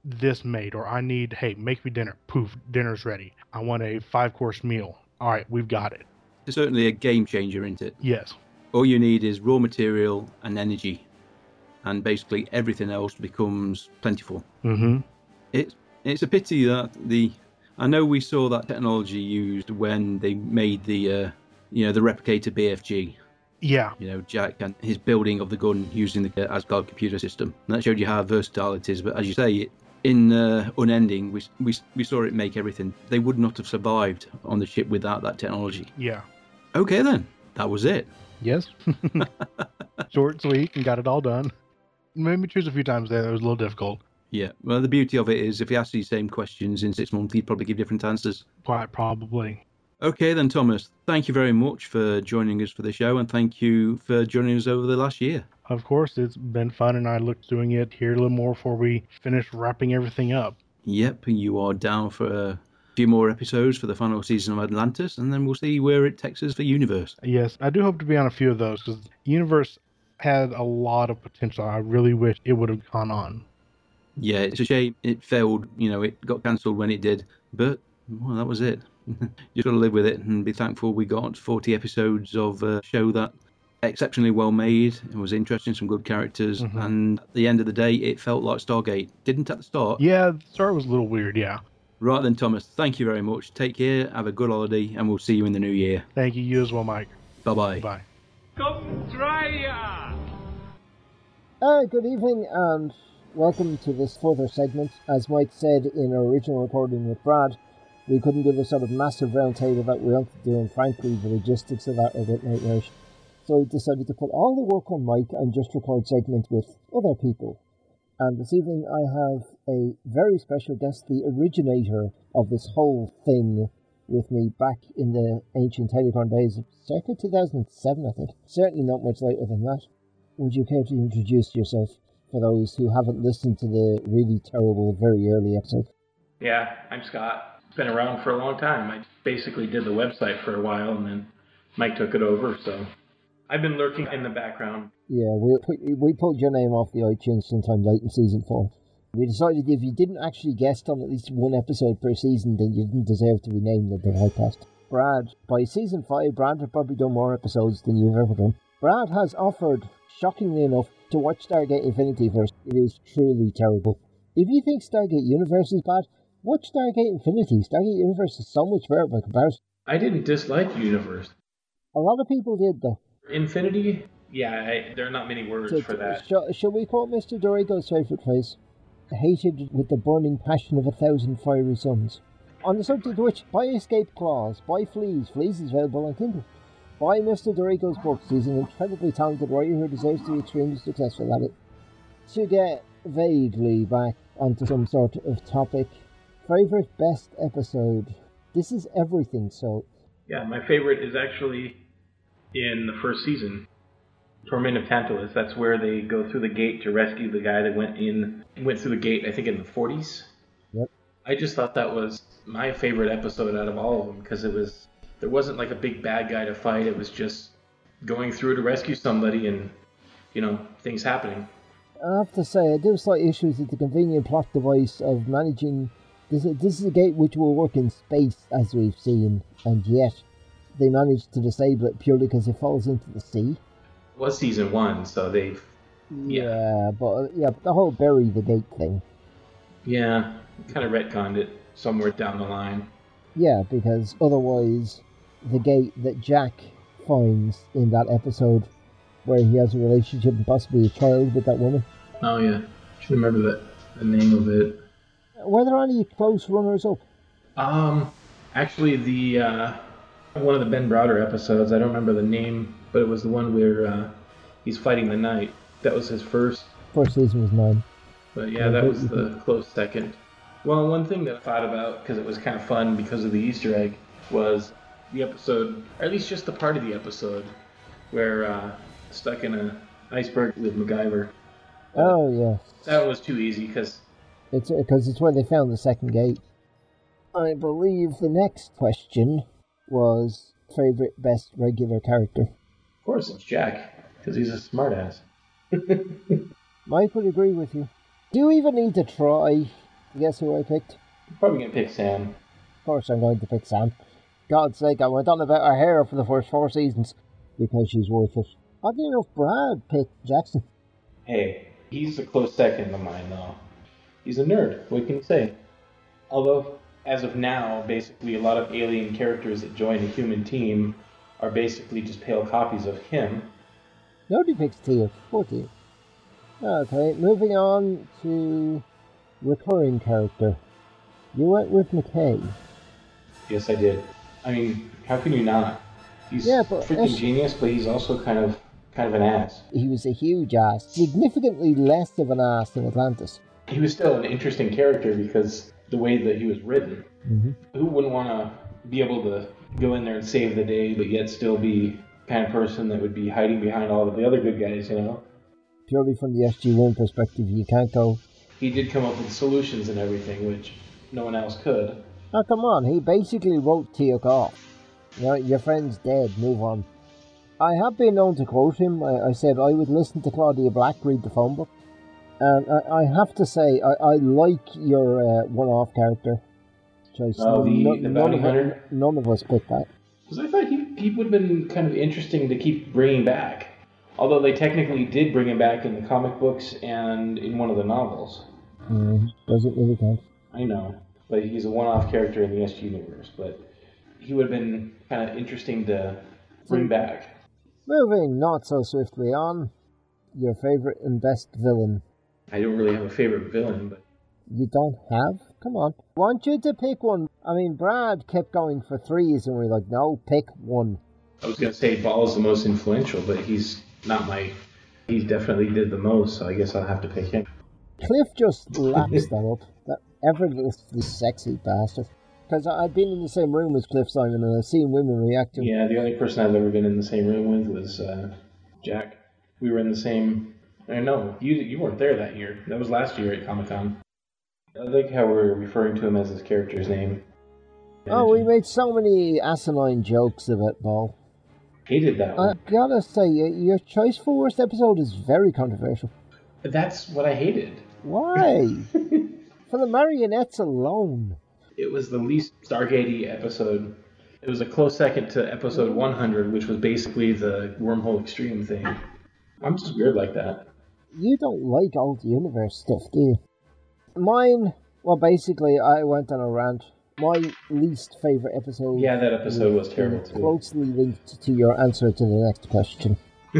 this made, or I need, hey, make me dinner. Poof, dinner's ready. I want a five-course meal. All right, we've got it. It's certainly a game changer, isn't it? Yes. All you need is raw material and energy, and basically everything else becomes plentiful. Mm-hmm. It's it's a pity that the I know we saw that technology used when they made the uh, you know the replicator B F G. Yeah. You know, Jack and his building of the gun using the Asgard computer system. And that showed you how versatile it is. But as you say, in uh, Unending, we, we we saw it make everything. They would not have survived on the ship without that technology. Yeah. Okay, then. That was it. Yes. Short, sweet, and got it all done. Made me choose a few times there. That was a little difficult. Yeah. Well, the beauty of it is if he asked these same questions in six months, he'd probably give different answers. Quite probably. Okay, then, Thomas. Thank you very much for joining us for the show, and thank you for joining us over the last year. Of course, it's been fun, and I look doing it here a little more before we finish wrapping everything up. Yep, you are down for a few more episodes for the final season of Atlantis, and then we'll see where it takes us for Universe. Yes, I do hope to be on a few of those, because Universe had a lot of potential. I really wish it would have gone on. Yeah, it's a shame it failed. You know, it got cancelled when it did, but, well, that was it. You've got to live with it and be thankful we got forty episodes of a show that exceptionally well made. It was interesting, some good characters, mm-hmm. and at the end of the day, it felt like Stargate. Didn't at the start. Yeah, the start was a little weird, yeah. Right then, Thomas, thank you very much. Take care, have a good holiday, and we'll see you in the new year. Thank you, you as well, Mike. Bye-bye. Bye. Come try ya! Uh, good evening, and welcome to this further segment. As Mike said in our original recording with Brad, we couldn't do the sort of massive round table that we wanted to do, and frankly, the logistics of that are a bit nightmarish. So we decided to put all the work on Mike and just record segments with other people. And this evening I have a very special guest, the originator of this whole thing, with me back in the ancient Telecon days of circa two thousand seven, I think. Certainly not much later than that. Would you care to introduce yourself for those who haven't listened to the really terrible, very early episode? Yeah, I'm Scott. Been around for a long time. I basically did the website for a while, and then Mike took it over, so I've been lurking in the background. Yeah, we put, we pulled your name off the iTunes sometime late in season four. We decided if you didn't actually guest on at least one episode per season, then you didn't deserve to be named in the podcast. Brad, by season five, Brad had probably done more episodes than you've ever done. Brad has offered, shockingly enough, to watch Stargate Infinity first. It is truly terrible. If you think Stargate Universe is bad, watch Stargate Infinity. Stargate Universe is so much better by comparison. I didn't dislike Universe. A lot of people did, though. Infinity? Yeah, I, there are not many words so, for that. Shall, shall we quote Mister Dorigo's favourite phrase? Hated with the burning passion of a thousand fiery suns. On the subject of which, buy Escape Clause, buy Fleas. Fleas is available on Kindle. Buy Mister Dorigo's books. He's an incredibly talented writer who deserves to be extremely successful at it. To get vaguely back onto some sort of topic, favourite best episode. This is everything, so... Yeah, my favourite is actually in the first season. Torment of Tantalus. That's where they go through the gate to rescue the guy that went in, went through the gate, I think in the forties. Yep. I just thought that was my favorite episode out of all of them, because it was, there wasn't like a big bad guy to fight. It was just going through to rescue somebody and, you know, things happening. I have to say, I do have slight issues with the convenient plot device of managing... This, this is a gate which will work in space, as we've seen, and yet they managed to disable it purely because it falls into the sea. It was season one, so they've... Yeah, yeah but yeah, the whole bury the gate thing. Yeah, kind of retconned it somewhere down the line. Yeah, because otherwise the gate that Jack finds in that episode where he has a relationship and possibly a child with that woman. Oh yeah, should remember that, the name of it. Were there any close runners-up? Um, actually the, uh, one of the Ben Browder episodes, I don't remember the name, but it was the one where uh, he's fighting the knight. That was his first. First season was nine. But yeah, that was the close second. Well, one thing that I thought about, because it was kind of fun because of the Easter egg, was the episode, or at least just the part of the episode, where uh, stuck in an iceberg with MacGyver. Oh, yeah. That was too easy, because... It's because it's where they found the second gate. I believe the next question was favourite best regular character. Of course, it's Jack, because he's a smartass. Mike would agree with you. Do you even need to try? Guess who I picked? You're probably going to pick Sam. Of course I'm going to pick Sam. God's sake, I went on about her hair for the first four seasons because she's worth it. Oddly enough, Brad picked Jackson. Hey, he's a close second of mine, though. He's a nerd. What can you say? Although, as of now, basically a lot of alien characters that join a human team are basically just pale copies of him. Nobody picks Tia. Poor Tia. Okay, moving on to recurring character. You went with McKay. Yes, I did. I mean, how can you not? He's yeah, but freaking uh, genius, but he's also kind of kind of an ass. He was a huge ass. Significantly less of an ass than Atlantis. He was still an interesting character because the way that he was written. Mm-hmm. Who wouldn't want to be able to go in there and save the day, but yet still be the kind of person that would be hiding behind all of the other good guys, you know? Purely from the S G one perspective, you can't go... He did come up with solutions and everything, which no one else could. Oh, come on, he basically wrote Teal'c off. You know, your friend's dead, move on. I have been known to quote him. I, I said I would listen to Claudia Black read the phone book. And I, I have to say, I, I like your uh, one-off character choice. Oh, the, no, the none, bounty of hunter? us, none of us picked that. Because I thought he, he would have been kind of interesting to keep bringing back. Although they technically did bring him back in the comic books and in one of the novels. Mm, doesn't really count. I know, but he's a one-off character in the S G universe. But he would have been kind of interesting to bring back. Moving not so swiftly on, your favourite and best villain. I don't really have a favourite villain, but... You don't have? Come on. I want you to pick one. I mean, Brad kept going for threes, and we we're like, no, pick one. I was going to say Ball's the most influential, but he's not my... He definitely did the most, so I guess I'll have to pick him. Cliff just laps that up. That effortlessly sexy bastard. Because I've been in the same room as Cliff Simon, and I've seen women react to him. Yeah, the only person I've ever been in the same room with was uh, Jack. We were in the same... I know, you you weren't there that year. That was last year at Comic-Con. I like how we're referring to him as his character's name. Oh, we made so many asinine jokes about Ball. Hated that one. I gotta say, your choice for worst episode is very controversial. But that's what I hated. Why? For the marionettes alone. It was the least Stargate-y episode. It was a close second to episode one hundred, which was basically the Wormhole Extreme thing. I'm just weird like that. You don't like old universe stuff, do you? Mine, well, basically, I went on a rant. My least favourite episode... Yeah, that episode was terrible, too. Closely linked to your answer to the next question.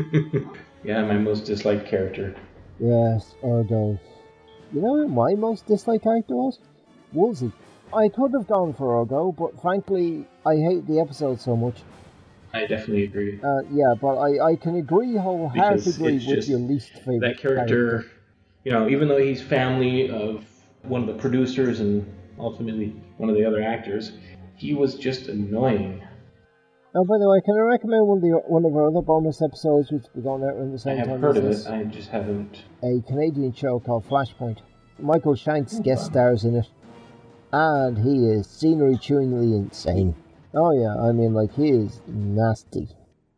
Yeah, my most disliked character. Yes, Ergo. You know who my most disliked character was? Woolsey. I could have gone for Ergo, but frankly, I hate the episode so much. I definitely agree. Uh, yeah, but I, I can agree wholeheartedly with your least favorite that character, character. You know, even though he's family of one of the producers and ultimately one of the other actors, he was just annoying. Oh, by the way, can I recommend one of, the, one of our other bonus episodes which we're going out around the same time? I have heard of it, I just haven't. A Canadian show called Flashpoint. Michael Shanks guest stars in it, and he is scenery-chewingly insane. Oh yeah, I mean, like, he is nasty.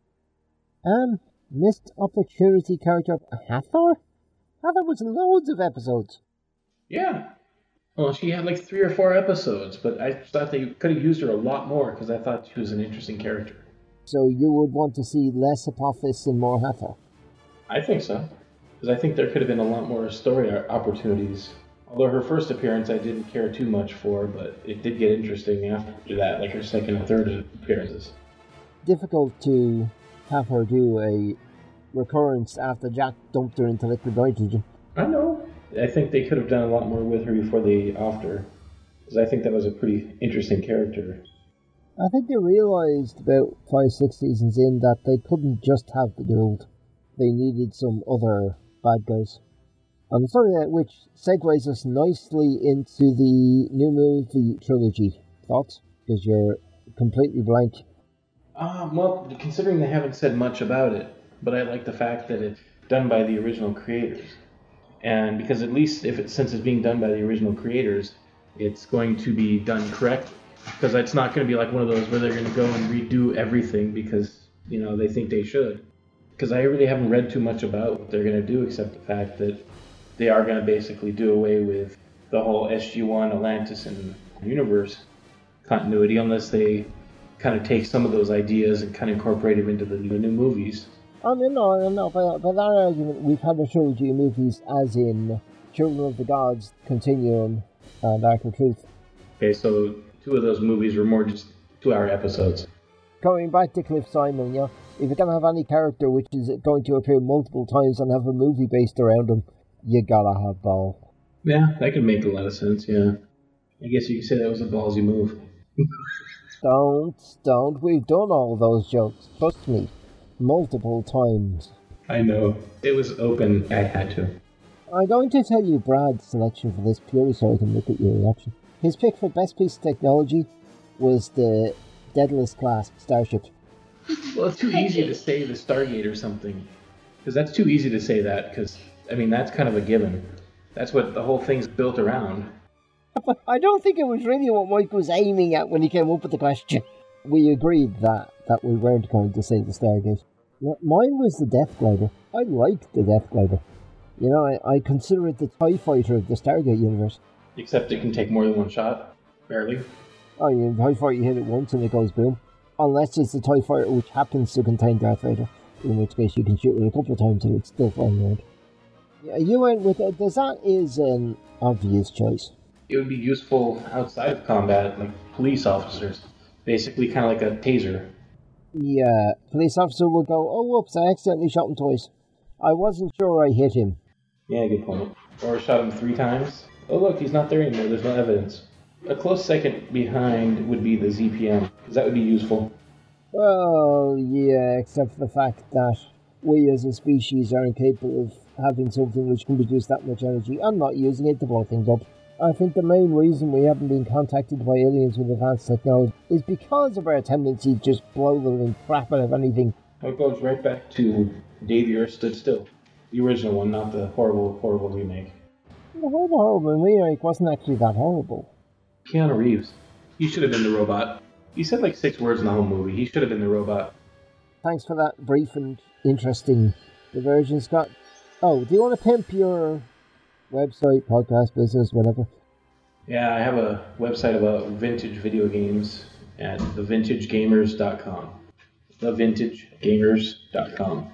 Um, missed opportunity character Hathor? Hathor was in loads of episodes. Yeah. Well, she had like three or four episodes, but I thought they could have used her a lot more because I thought she was an interesting character. So you would want to see less Apophis and more Hathor? I think so. Because I think there could have been a lot more story opportunities. Although her first appearance I didn't care too much for, but it did get interesting after that, like her second and third appearances. Difficult to have her do a recurrence after Jack dumped her into liquid nitrogen. I know. I think they could have done a lot more with her before they offed her. Because I think that was a pretty interesting character. I think they realised about five, six seasons in that they couldn't just have the Gould. They needed some other bad guys. And sorry, that which segues us nicely into the new movie trilogy. Thoughts? Because you're completely blank. Um, well, considering they haven't said much about it, but I like the fact that it's done by the original creators. And because at least if it, since it's being done by the original creators, it's going to be done correctly. Because it's not going to be like one of those where they're going to go and redo everything because, you know, they think they should. Because I really haven't read too much about what they're going to do except the fact that they are going to basically do away with the whole S G one, Atlantis, and universe continuity unless they kind of take some of those ideas and kind of incorporate them into the new, new movies. I mean, no, no, no. By, by that argument, we've had a trilogy of movies, as in Children of the Gods, Continuum, and Arc of Truth. Okay, so two of those movies were more just two-hour episodes. Coming back to Cliff Simon, you know, if you're going to have any character which is going to appear multiple times and have a movie based around him, you gotta have Ball. Yeah, that could make a lot of sense, yeah. I guess you could say that was a ballsy move. Don't, don't. We've done all those jokes. Trust me. Multiple times. I know. It was open. I had to. I'm going to tell you Brad's selection for this purely so I can look at your reaction. His pick for best piece of technology was the Daedalus class starship. Well, it's too easy to say the Stargate or something. Because that's too easy to say that, because, I mean, that's kind of a given. That's what the whole thing's built around. But I don't think it was really what Mike was aiming at when he came up with the question. We agreed that, that we weren't going to say the Stargate. Mine was the Death Glider. I liked the Death Glider. You know, I, I consider it the TIE fighter of the Stargate universe. Except it can take more than one shot. Barely. Oh, yeah, TIE fighter, you hit it once and it goes boom. Unless it's the TIE fighter which happens to contain Darth Vader. In which case you can shoot it a couple of times and it's still flying around. Yeah, you went with it. That is an obvious choice. It would be useful outside of combat, like police officers. Basically kind of like a taser. Yeah, police officer will go, oh whoops, I accidentally shot him twice. I wasn't sure I hit him. Yeah, good point. Or shot him three times. Oh look, he's not there anymore, there's no evidence. A close second behind would be the Z P M, because that would be useful. Well, yeah, except for the fact that we as a species are incapable of having something which can produce that much energy and not using it to blow things up. I think the main reason we haven't been contacted by aliens with advanced technology is because of our tendency to just blow the living crap out of anything. It goes right back to Day the Earth Stood Still. The original one, not the horrible, horrible remake. The horrible, horrible remake wasn't actually that horrible. Keanu Reeves. He should have been the robot. He said like six words in the whole movie. He should have been the robot. Thanks for that brief and interesting diversion, Scott. Oh, do you want to pimp your website, podcast, business, whatever? Yeah, I have a website about vintage video games at the vintage gamers dot com. the vintage gamers dot com.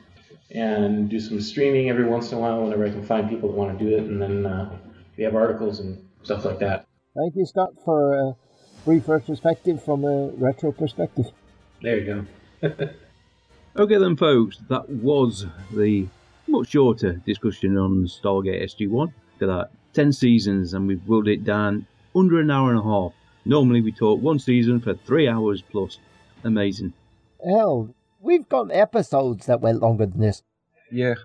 And do some streaming every once in a while whenever I can find people that want to do it. And then uh, we have articles and stuff like that. Thank you, Scott, for a brief retrospective from a retro perspective. There you go. Okay then, folks, that was the much shorter discussion on Stargate S G one. Look at that, ten seasons, and we've whittled it down under an hour and a half. Normally we talk one season for three hours plus. Amazing. Hell, we've got episodes that went longer than this. Yeah.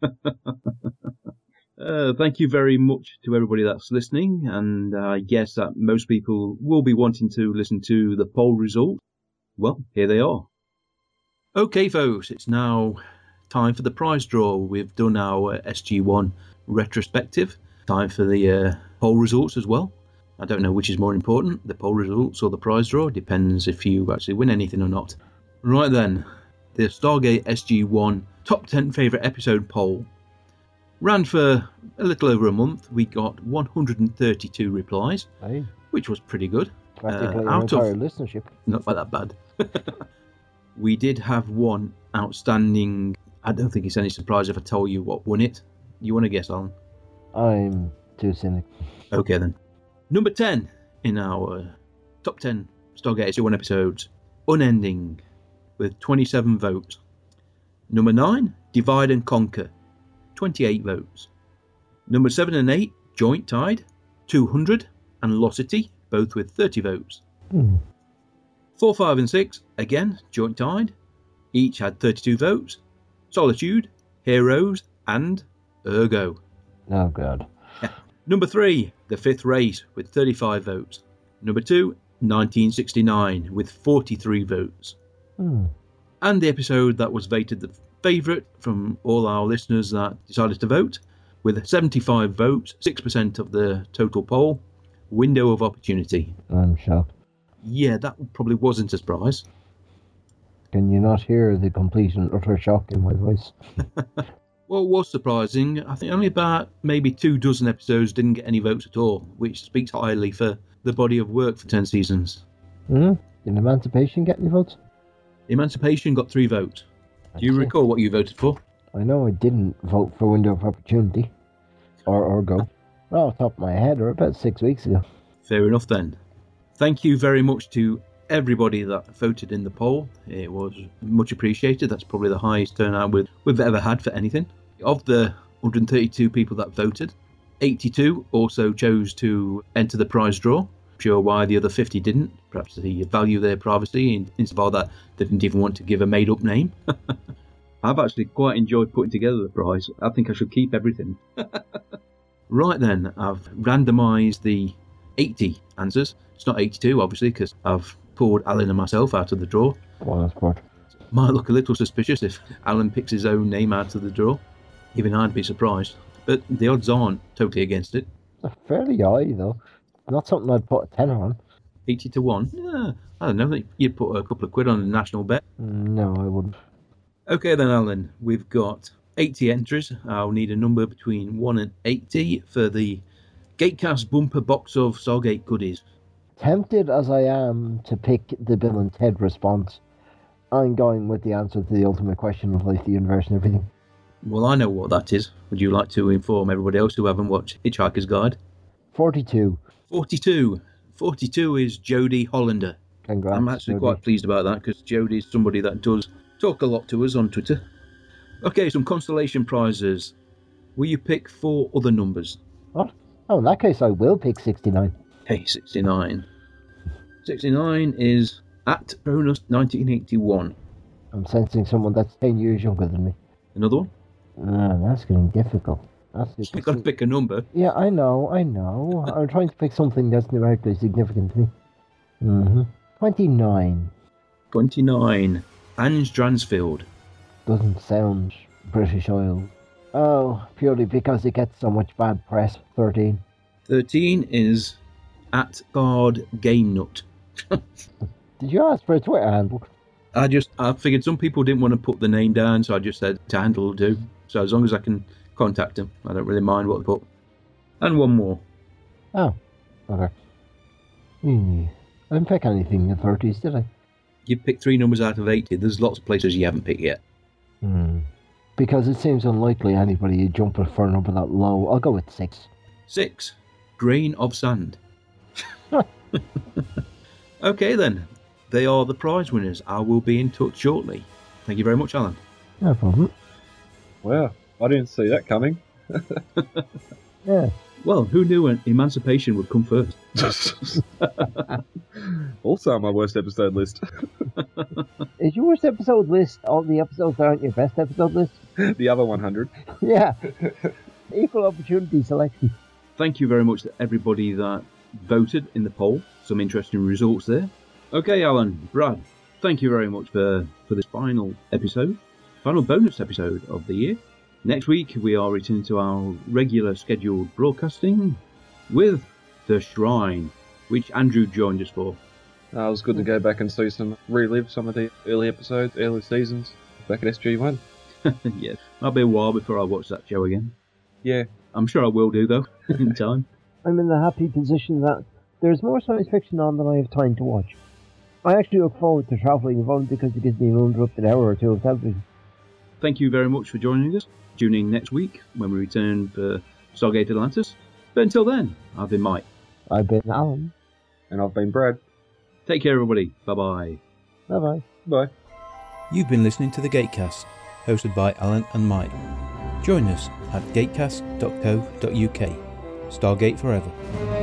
uh, thank you very much to everybody that's listening, and I guess that most people will be wanting to listen to the poll result. Well, here they are. Okay, folks, it's now time for the prize draw. We've done our S G one retrospective. Time for the uh, poll results as well. I don't know which is more important, the poll results or the prize draw. Depends if you actually win anything or not. Right then, the Stargate S G one top ten favourite episode poll ran for a little over a month. We got one hundred thirty-two replies, hey. Which was pretty good. Practically uh, out of listenership. Not by that bad. We did have one outstanding. I don't think it's any surprise if I tell you what won it. You want to guess, Alan? I'm too cynic. Okay then. Number ten in our top ten Stargate S G one episodes, Unending, with twenty-seven votes. Number nine, Divide and Conquer, twenty-eight votes. Number seven and eight, joint tied, two hundred, and Locity, both with thirty votes. Hmm. four, five and six, again, joint tied. Each had thirty-two votes. Solitude, Heroes, and Ergo. Oh, God. Number three, The Fifth Race, with thirty-five votes. Number two, nineteen sixty-nine, with forty-three votes. Hmm. And the episode that was voted the favourite from all our listeners that decided to vote, with seventy-five votes, six percent of the total poll, Window of Opportunity. I'm shocked. Yeah, that probably wasn't a surprise. Can you not hear the complete and utter shock in my voice? What was surprising, I think only about maybe two dozen episodes didn't get any votes at all, which speaks highly for the body of work for ten seasons. Mm, did Emancipation get any votes? Emancipation got three votes. Do you recall what you voted for? I know I didn't vote for Window of Opportunity. Or, or Go. Well, off the top of my head, or about six weeks ago. Fair enough then. Thank you very much to everybody that voted in the poll. It was much appreciated. That's probably the highest turnout we've, we've ever had for anything. Of the one hundred thirty-two people that voted, eighty-two also chose to enter the prize draw. I'm sure why the other fifty didn't. Perhaps they value their privacy, in insofar that they didn't even want to give a made-up name. I've actually quite enjoyed putting together the prize. I think I should keep everything. Right then, I've randomised the eighty answers. It's not eighty-two, obviously, because I've pulled Alan and myself out of the draw. Well, that's good. Might look a little suspicious if Alan picks his own name out of the draw. Even I'd be surprised. But the odds aren't totally against it. They're fairly high, though. Not something I'd put a tenner on. eighty to one? Yeah, I don't know. You'd put a couple of quid on a national bet. No, I wouldn't. Okay then, Alan. We've got eighty entries. I'll need a number between one and eighty for the Gatecast bumper box of Stargate goodies. Tempted as I am to pick the Bill and Ted response, I'm going with the answer to the ultimate question of life, the universe, and everything. Well, I know what that is. Would you like to inform everybody else who haven't watched Hitchhiker's Guide? forty-two. forty-two. forty-two is Jodie Hollander. Congrats, I'm actually Jodie. quite pleased about that, because Jodie is somebody that does talk a lot to us on Twitter. Okay, some constellation prizes. Will you pick four other numbers? What? Oh, in that case, I will pick sixty-nine. Hey, sixty-nine. sixty-nine is at Cronus nineteen eighty-one. I'm sensing someone that's ten years younger than me. Another one? Ah, that's getting difficult. That's just You've got to pick a number. Yeah, I know, I know. I'm trying to pick something that's numerically significant to me. Mm-hmm. twenty-nine. twenty-nine. Ange Dransfield. Doesn't sound British oil. Oh, purely because it gets so much bad press. thirteen. thirteen is at Guard Game Nut. Did you ask for a Twitter handle? I just, I figured some people didn't want to put the name down, so I just said to handle will do. So as long as I can contact them, I don't really mind what they put. And one more. Oh, okay. Hmm. I didn't pick anything in the thirties, did I? You picked three numbers out of eighty. There's lots of places you haven't picked yet. Hmm. Because it seems unlikely anybody would jump for a number that low. I'll go with six. Six. Grain of sand. Okay then. They are the prize winners. I will be in touch shortly. Thank you very much, Alan. No problem. Wow, I didn't see that coming. Yeah. Well, who knew an emancipation would come first? Also on my worst episode list. Is your worst episode list all the episodes that aren't your best episode list? The other one hundred. Yeah. Equal opportunity selection. Thank you very much to everybody that voted in the poll. Some interesting results there. Okay, Alan, Brad, thank you very much for, for this final episode, final bonus episode of the year. Next week, we are returning to our regular scheduled broadcasting with The Shrine, which Andrew joined us for. Uh, it was good to go back and see some, relive some of the early episodes, early seasons, back at S G one. Yes, might be a while before I watch that show again. Yeah. I'm sure I will do, though, in time. I'm in the happy position that there's more science fiction on than I have time to watch. I actually look forward to travelling, if only because it gives me an uninterrupted hour or two of television. Thank you very much for joining us. Tune in next week when we return for Stargate Atlantis. But until then, I've been Mike. I've been Alan. And I've been Brad. Take care, everybody. Bye-bye. Bye-bye. Bye. You've been listening to The Gatecast, hosted by Alan and Mike. Join us at gatecast dot co dot uk. Stargate forever.